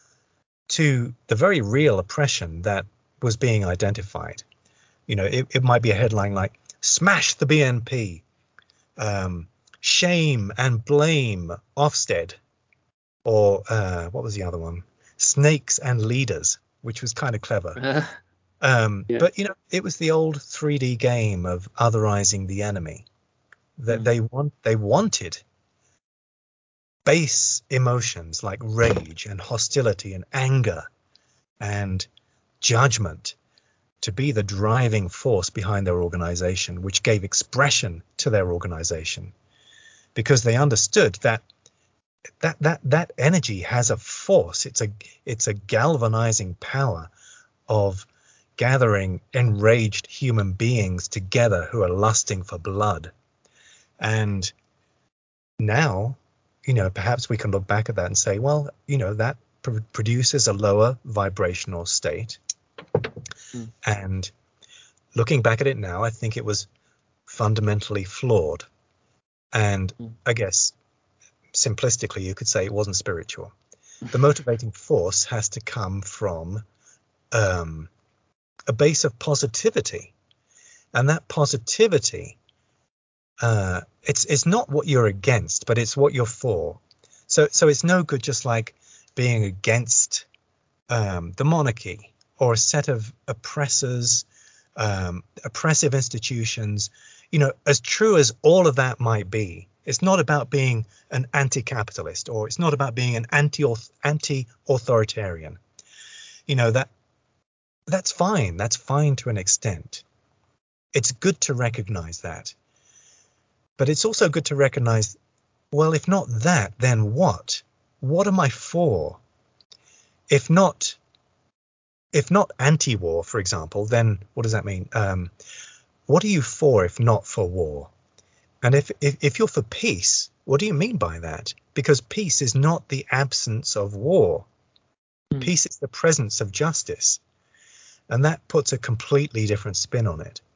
to the very real oppression that was being identified. You know, it, it might be a headline like "Smash the B N P," um, "Shame and blame Ofsted," or uh, what was the other one? "Snakes and leaders," which was kind of clever. Uh, um, yeah. But, you know, it was the old three D game of otherizing the enemy. That mm. they want, they wanted base emotions like rage and hostility and anger and judgment to be the driving force behind their organization, which gave expression to their organization, because they understood that that that that energy has a force. It's a it's a galvanizing power of gathering enraged human beings together who are lusting for blood. And now, you know, perhaps we can look back at that and say, well, you know, that pr- produces a lower vibrational state. Mm. And looking back at it now, I think it was fundamentally flawed. And mm. I guess simplistically, you could say it wasn't spiritual. The motivating force has to come from um, a base of positivity, and that positivity, uh, it's it's not what you're against, but it's what you're for. So so it's no good just like being against um, the monarchy or a set of oppressors, um, oppressive institutions. You know, as true as all of that might be, it's not about being an anti-capitalist, or it's not about being an anti anti-authoritarian. You know, that that's fine. That's fine to an extent. It's good to recognize that. But it's also good to recognize, well, if not that, then what? What am I for? If not, if not anti-war, for example, then what does that mean? Um, what are you for if not for war? And if, if if you're for peace, what do you mean by that? Because peace is not the absence of war. Mm. Peace is the presence of justice. And that puts a completely different spin on it.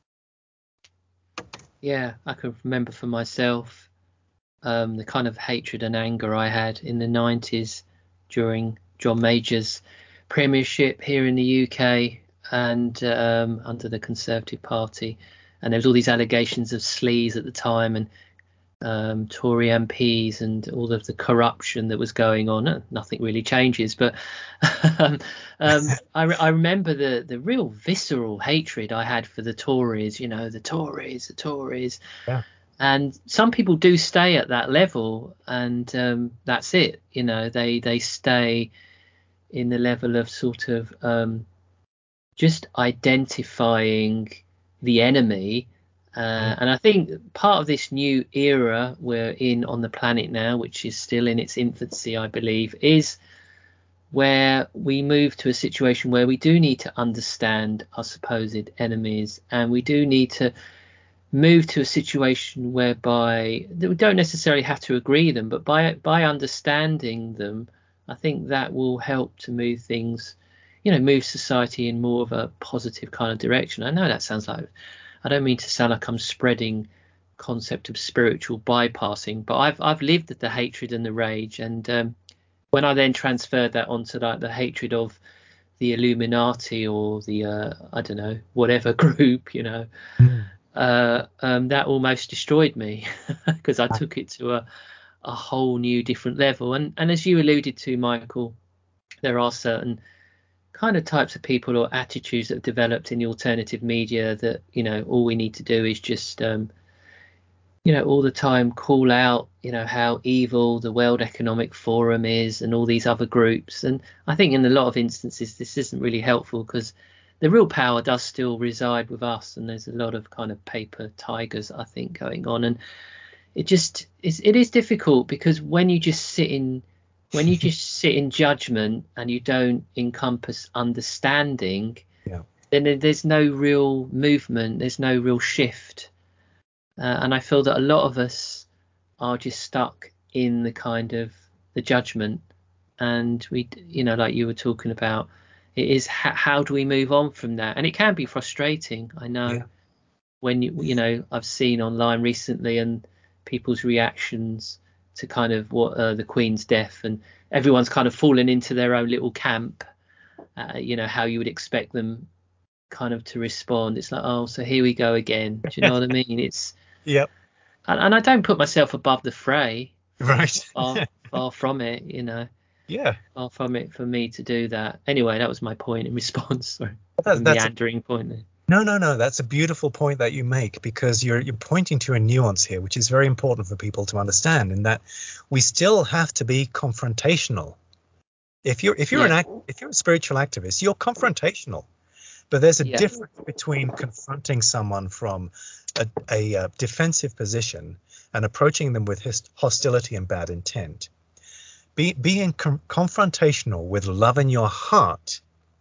Yeah, I can remember for myself um, the kind of hatred and anger I had in the nineties during John Major's premiership here in the U K and um, under the Conservative Party. And there was all these allegations of sleaze at the time, and um, Tory M Ps and all of the corruption that was going on. Uh, Nothing really changes, but um, um, I, re- I remember the the real visceral hatred I had for the Tories. You know, the Tories, the Tories. Yeah. And some people do stay at that level, and um, that's it. You know, they they stay in the level of sort of um, just identifying the enemy. Uh, and I think part of this new era we're in on the planet now, which is still in its infancy, I believe, is where we move to a situation where we do need to understand our supposed enemies, and we do need to move to a situation whereby we don't necessarily have to agree them, but by by understanding them, I think that will help to move things, you know, move society in more of a positive kind of direction. I know that sounds like, I don't mean to sound like I'm spreading concept of spiritual bypassing, but I've I've lived the hatred and the rage, and um, when I then transferred that onto like the hatred of the Illuminati or the uh, I don't know, whatever group, you know, Mm. uh, um, that almost destroyed me because I took it to a a whole new different level. And and as you alluded to, Michael, there are certain kind of types of people or attitudes that have developed in the alternative media that, you know, all we need to do is just um, you know, all the time call out, you know, how evil the World Economic Forum is and all these other groups. And I think in a lot of instances this isn't really helpful, because the real power does still reside with us, and there's a lot of kind of paper tigers, I think, going on. And it just is it is difficult, because when you just sit in when you just sit in judgment and you don't encompass understanding, Yeah. then there's no real movement, there's no real shift. Uh, and I feel that a lot of us are just stuck in the kind of the judgment, and we, you know, like you were talking about, it is ha- how do we move on from that? And it can be frustrating, I know. Yeah. When you you know, I've seen online recently and people's reactions to kind of what uh, the Queen's death, and everyone's kind of fallen into their own little camp. Uh, you know, how you would expect them kind of to respond. It's like, oh, so here we go again. Do you know what I mean? It's Yep. and, and I don't put myself above the fray. Right. Far, far from it, you know. Yeah. Far from it for me to do that. Anyway, that was my point in response. Sorry, That's, a that's a, meandering point there. no, no, no. That's a beautiful point that you make, because you're you're pointing to a nuance here, which is very important for people to understand, in that we still have to be confrontational. If you're if you're Yeah, an act, if you're a spiritual activist, you're confrontational. But there's a yeah, difference between confronting someone from a, a, uh defensive position and approaching them with his, hostility and bad intent. Be, being com- confrontational with love in your heart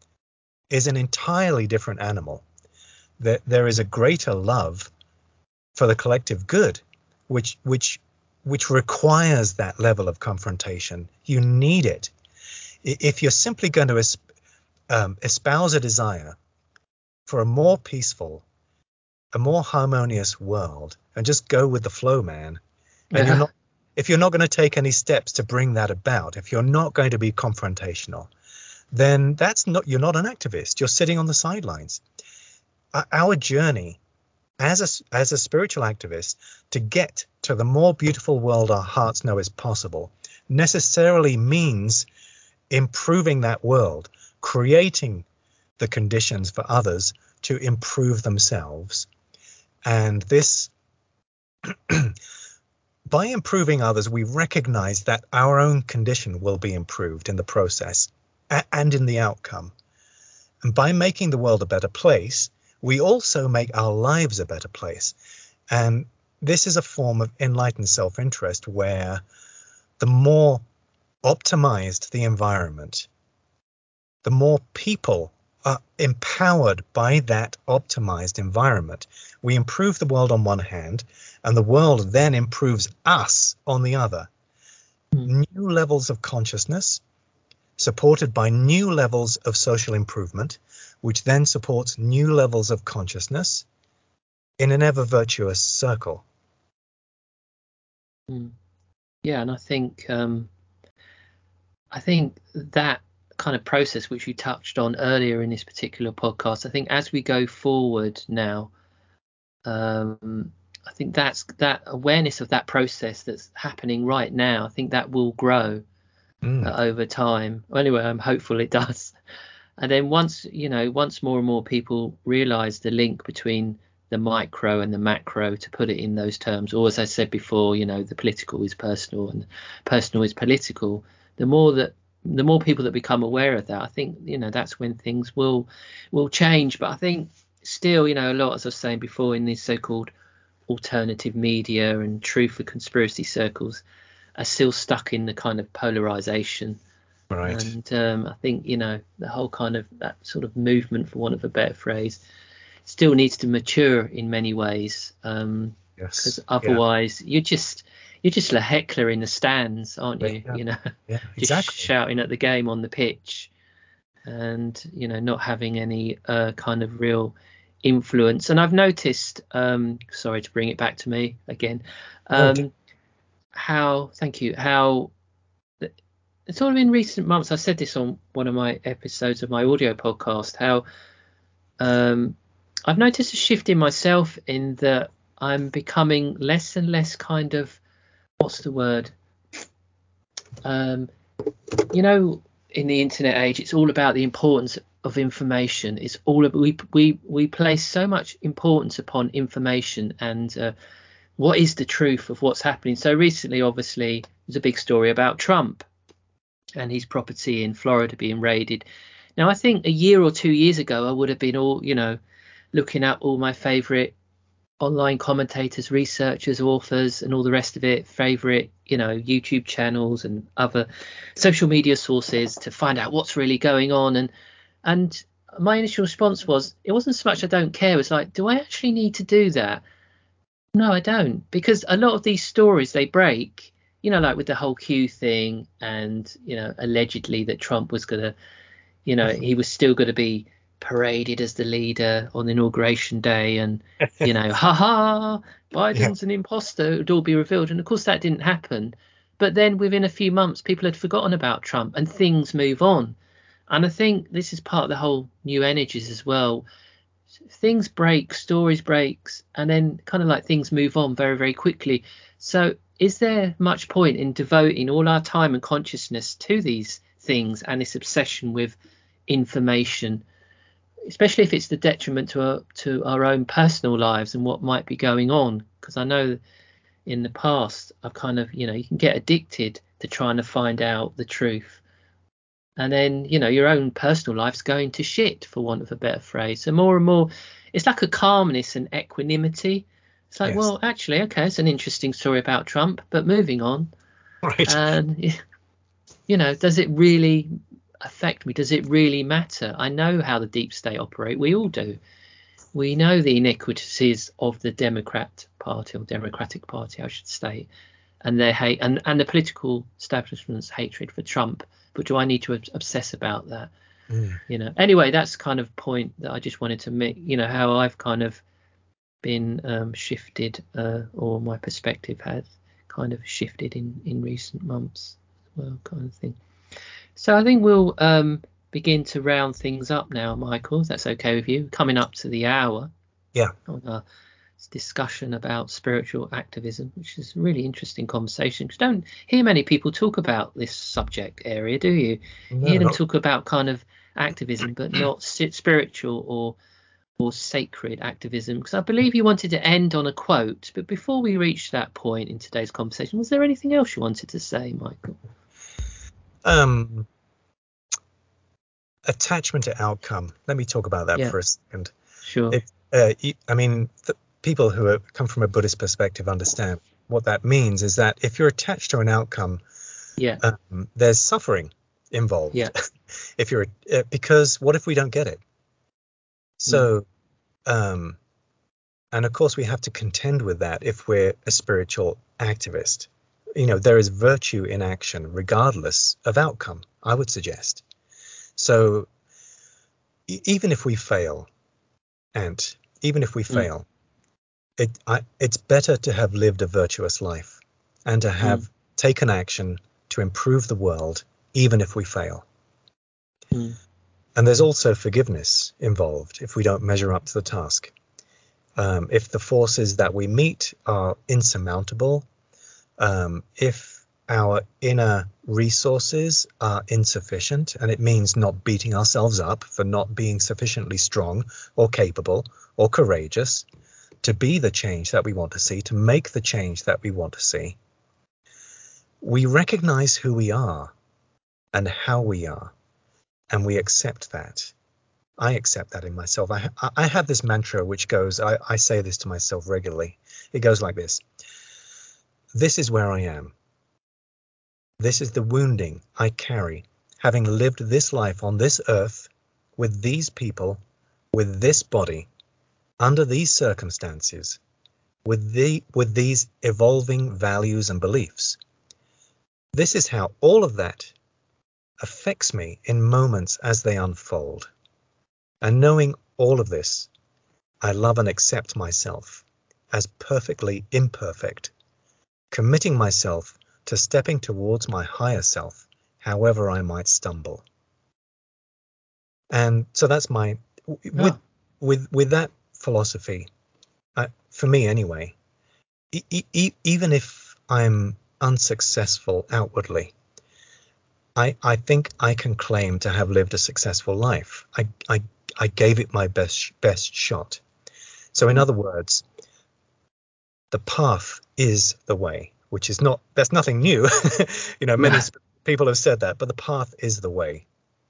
is an entirely different animal. There, there is a greater love for the collective good, which which which requires that level of confrontation. You need it. If you're simply going to esp- um, espouse a desire for a more peaceful, a more harmonious world, and just go with the flow, man, and you're yeah, not, if you're not going to take any steps to bring that about, if you're not going to be confrontational, then that's not, you're not an activist. You're sitting on the sidelines. Our journey as a, as a spiritual activist to get to the more beautiful world our hearts know is possible necessarily means improving that world, creating the conditions for others to improve themselves. And this, by improving others, we recognize that our own condition will be improved in the process and in the outcome. And by making the world a better place, we also make our lives a better place. And this is a form of enlightened self-interest where the more optimized the environment, the more people are empowered by that optimized environment. We improve the world on one hand, and the world then improves us on the other. Mm. New levels of consciousness, supported by new levels of social improvement, which then supports new levels of consciousness in an ever virtuous circle. Mm. Yeah, and I think um, I think that kind of process which you touched on earlier in this particular podcast, I think as we go forward now, um, I think that's that awareness of that process that's happening right now. I think that will grow mm. uh, over time. Well, anyway, I'm hopeful it does. And then once, you know, once more and more people realize the link between the micro and the macro, to put it in those terms, or as I said before, you know, the political is personal and personal is political, the more that the more people that become aware of that, I think, you know, that's when things will will change. But I think still, you know, a lot, as I was saying before, in these so-called alternative media and truth and conspiracy circles are still stuck in the kind of polarization. Right. And um, I think, you know, the whole kind of that sort of movement, for want of a better phrase, still needs to mature in many ways. Um, yes. Because otherwise yeah. you're just you're just a heckler in the stands, aren't you? Yeah. You know, yeah, just exactly. shouting at the game on the pitch, and you know, not having any uh, kind of real influence. And I've noticed, um, sorry to bring it back to me again, um, no, how thank you how. It's sort of in recent months, I said this on one of my episodes of my audio podcast, how um, I've noticed a shift in myself in that I'm becoming less and less kind of, what's the word? Um, you know, in the internet age, it's all about the importance of information. It's all we we we place so much importance upon information and uh, what is the truth of what's happening. So recently, obviously, there's a big story about Trump and his property in Florida being raided. Now, I think a year or two years ago, I would have been all, you know, looking at all my favorite online commentators, researchers, authors, and all the rest of it, favorite, you know, YouTube channels and other social media sources to find out what's really going on. And and my initial response was, it wasn't so much I don't care. It was like, do I actually need to do that? No, I don't, because a lot of these stories they break, you know, like with the whole Q thing and, you know, allegedly that Trump was going to, you know, he was still going to be paraded as the leader on inauguration day and, you know, ha ha, Biden's yeah. an imposter, it would all be revealed. And of course that didn't happen. But then within a few months, people had forgotten about Trump and things move on. And I think this is part of the whole new energies as well. Things break, stories breaks, and then kind of like things move on very, very quickly. So is there much point in devoting all our time and consciousness to these things and this obsession with information, especially if it's the detriment to our, to our own personal lives and what might be going on? Because I know in the past I've kind of, you know, you can get addicted to trying to find out the truth. And then, you know, your own personal life's going to shit, for want of a better phrase. So more and more, it's like a calmness and equanimity. It's like, yes. well, actually, OK, it's an interesting story about Trump, but moving on. Right. And, you know, does it really affect me? Does it really matter? I know how the deep state operate. We all do. We know the iniquities of the Democrat Party, or Democratic Party, I should say, and their hate and, and the political establishment's hatred for Trump. But do I need to obsess about that? Mm. You know, anyway, that's kind of point that I just wanted to make, you know, how I've kind of been um, shifted uh, or my perspective has kind of shifted in, in recent months as well, kind of thing. So I think we'll um, begin to round things up now, Michael, if that's OK with you. Coming up to the hour. Yeah. On our discussion about spiritual activism, which is a really interesting conversation. Because don't hear many people talk about this subject area, do you? No, You hear them not- talk about kind of activism, but not si- spiritual or or sacred activism. Because I believe you wanted to end on a quote, but before we reach that point in today's conversation, was there anything else you wanted to say, Michael? Um, attachment to outcome. Let me talk about that Yeah. for a second. Sure. It, uh, y- I mean, the people who are, come from a Buddhist perspective understand what that means is that if you're attached to an outcome, Yeah. um, there's suffering involved. Yeah. if you're uh, because what if we don't get it? So, um, and of course we have to contend with that if we're a spiritual activist. You know, there is virtue in action regardless of outcome, I would suggest. So e- even if we fail, and even if we Mm. fail, it I, it's better to have lived a virtuous life and to have taken action to improve the world, even if we fail. Mm. And there's also forgiveness involved if we don't measure up to the task. Um, if the forces that we meet are insurmountable, um, if our inner resources are insufficient, and it means not beating ourselves up for not being sufficiently strong or capable or courageous to be the change that we want to see, to make the change that we want to see, we recognize who we are and how we are, and we accept that. I accept that in myself. I, I have this mantra which goes, I, I say this to myself regularly. It goes like this. This is where I am. This is the wounding I carry, having lived this life on this earth, with these people, with this body, under these circumstances, with the with these evolving values and beliefs. This is how all of that affects me in moments as they unfold. And knowing all of this, I love and accept myself as perfectly imperfect, committing myself to stepping towards my higher self, however I might stumble. And so that's my, with, Oh. with, with that philosophy, uh, for me anyway, e- e- even if I'm unsuccessful outwardly, I, I think I can claim to have lived a successful life. I, I, I gave it my best, best shot. So in Mm. other words, the path is the way, which is not, that's nothing new. you know, many No. sp- people have said that, but the path is the way.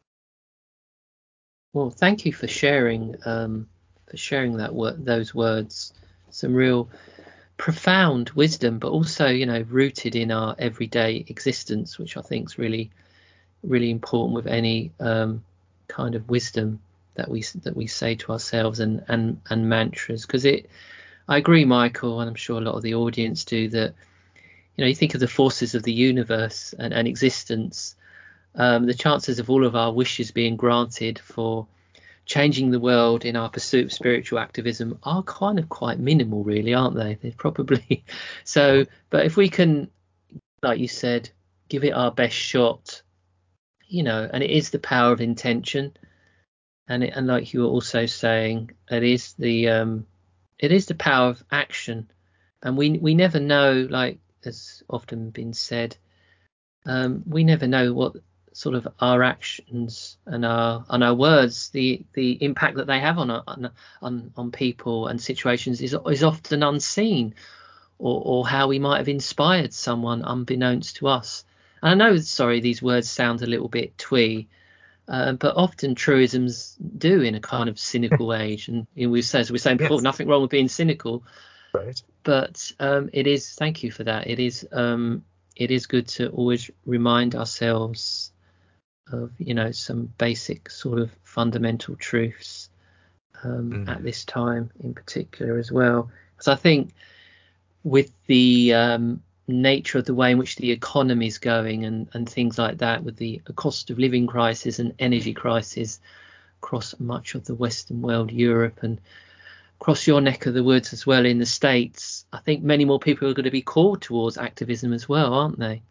Well, thank you for sharing um, for sharing that wor- those words. Some real profound wisdom, but also, you know, rooted in our everyday existence, which I think is really, really important with any um, kind of wisdom that we that we say to ourselves and and and mantras. Because it, I agree, Michael, and I'm sure a lot of the audience do, that you know, you think of the forces of the universe and, and existence. Um, the chances of all of our wishes being granted for changing the world in our pursuit of spiritual activism are kind of quite minimal, really, aren't they? They're probably so. But if we can, like you said, give it our best shot, you know, and it is the power of intention, and it, and like you were also saying, it is the um, it is the power of action, and we we never know, like has often been said, um, we never know what sort of our actions and our and our words, the the impact that they have on on on, on people and situations is is often unseen, or or how we might have inspired someone unbeknownst to us. And I know, sorry, these words sound a little bit twee, uh, but often truisms do in a kind of cynical age. And you know, we said, as we were saying before, Yes. nothing wrong with being cynical, Right. but um, it is. Thank you for that. It is. Um, it is good to always remind ourselves of, you know, some basic sort of fundamental truths um, Mm. at this time in particular as well. Because I think with the um, nature of the way in which the economy is going and, and things like that, with the cost of living crisis and energy crisis across much of the Western world, Europe, and across your neck of the woods as well in the States, I think many more people are going to be called towards activism as well, aren't they?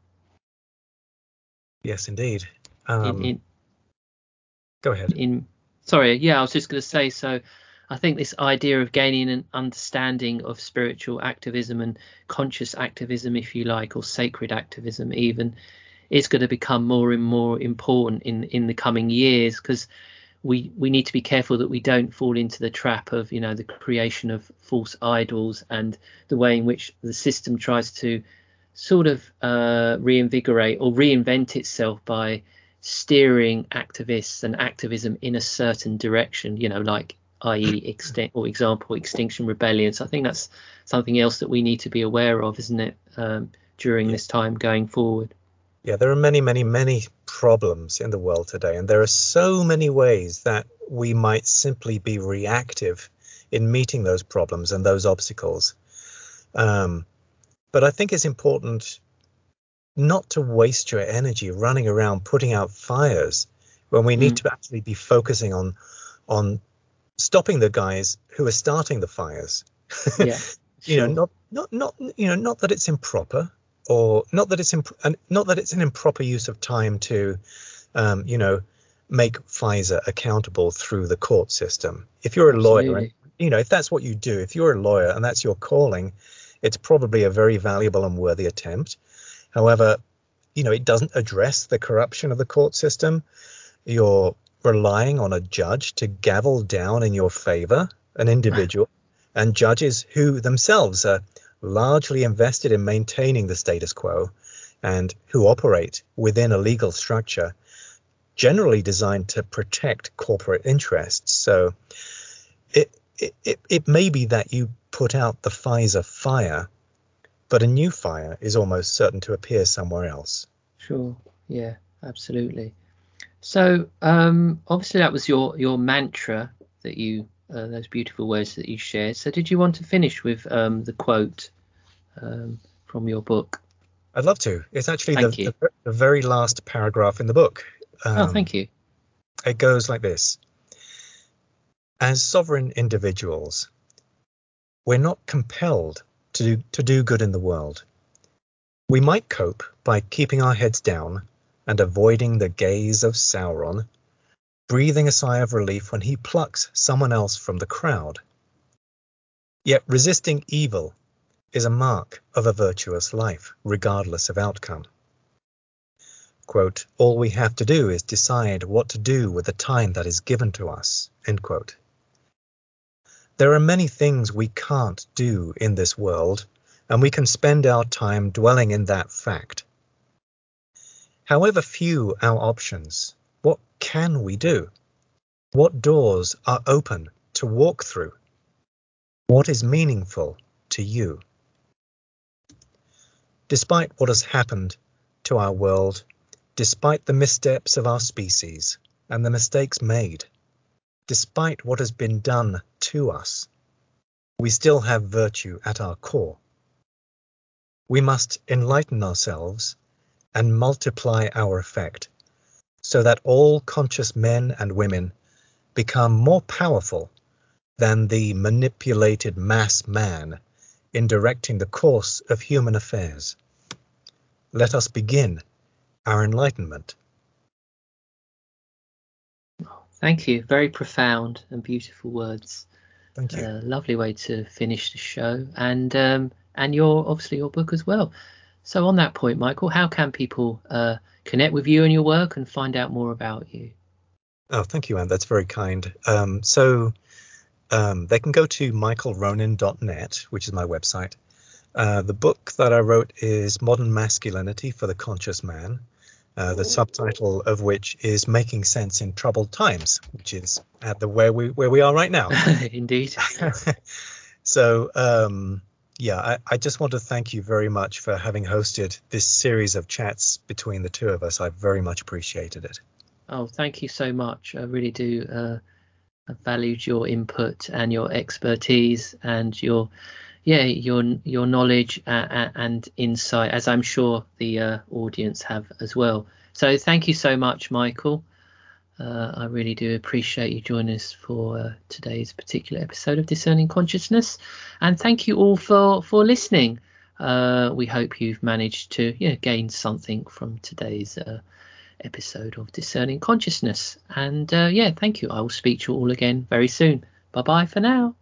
Yes, indeed. In Um, in go ahead. in sorry, yeah, I was just going to say, so I think this idea of gaining an understanding of spiritual activism and conscious activism, if you like, or sacred activism even, is going to become more and more important in in the coming years, because we we need to be careful that we don't fall into the trap of, you know, the creation of false idols and the way in which the system tries to sort of uh, reinvigorate or reinvent itself by steering activists and activism in a certain direction, you know, like that is extinct or example Extinction Rebellion. So I think that's something else that we need to be aware of, isn't it, um, during this time going forward. Yeah, there are many, many, many problems in the world today, and there are so many ways that we might simply be reactive in meeting those problems and those obstacles. Um, but I think it's important not to waste your energy running around putting out fires when we need mm. to actually be focusing on on stopping the guys who are starting the fires. Yeah, you sure. know, not not not you know, not that it's improper. Or not that it's imp- and not that it's an improper use of time to, um, you know, make Pfizer accountable through the court system. If you're a Absolutely. lawyer, and, you know, if that's what you do, if you're a lawyer and that's your calling, it's probably a very valuable and worthy attempt. However, you know, it doesn't address the corruption of the court system. You're relying on a judge to gavel down in your favor an individual, and judges who themselves are largely invested in maintaining the status quo and who operate within a legal structure generally designed to protect corporate interests. So it, it, it, it may be that you put out the Pfizer fire, but a new fire is almost certain to appear somewhere else. Sure. Yeah, absolutely. So um, obviously that was your, your mantra that you, uh, those beautiful words that you shared. So did you want to finish with um, the quote um, from your book? I'd love to. It's actually Thank the, you. the, the very last paragraph in the book. Um, oh, thank you. It goes like this. As sovereign individuals, we're not compelled to do, to do good in the world. We might cope by keeping our heads down and avoiding the gaze of Sauron, breathing a sigh of relief when he plucks someone else from the crowd. Yet resisting evil is a mark of a virtuous life, regardless of outcome. Quote, all we have to do is decide what to do with the time that is given to us, end quote. There are many things we can't do in this world, and we can spend our time dwelling in that fact. However few our options, what can we do? What doors are open to walk through? What is meaningful to you? Despite what has happened to our world, despite the missteps of our species and the mistakes made, despite what has been done to us, we still have virtue at our core. We must enlighten ourselves and multiply our effect so that all conscious men and women become more powerful than the manipulated mass man in directing the course of human affairs. Let us begin our enlightenment. Thank you. Very profound and beautiful words. Thank you. Uh, lovely way to finish the show, and um, and your obviously your book as well. So on that point, Michael, how can people uh, connect with you and your work and find out more about you? Oh, thank you, Anne. That's very kind. Um, so um, they can go to michael ronan dot net, which is my website. Uh, the book that I wrote is Modern Masculinity for the Conscious Man, uh, the subtitle of which is Making Sense in Troubled Times, which is at the where we where we are right now. Indeed. So, um, yeah, I, I just want to thank you very much for having hosted this series of chats between the two of us. I very much appreciated it. Oh, thank you so much. I really do. Uh, I valued your input and your expertise and your, yeah, your your knowledge uh, and insight, as I'm sure the uh, audience have as well. So thank you so much, Michael. Uh, I really do appreciate you joining us for uh, today's particular episode of Discerning Consciousness, and thank you all for for listening. Uh, we hope you've managed to yeah, gain something from today's uh, episode of Discerning Consciousness. And uh, yeah, thank you. I will speak to you all again very soon. Bye bye for now.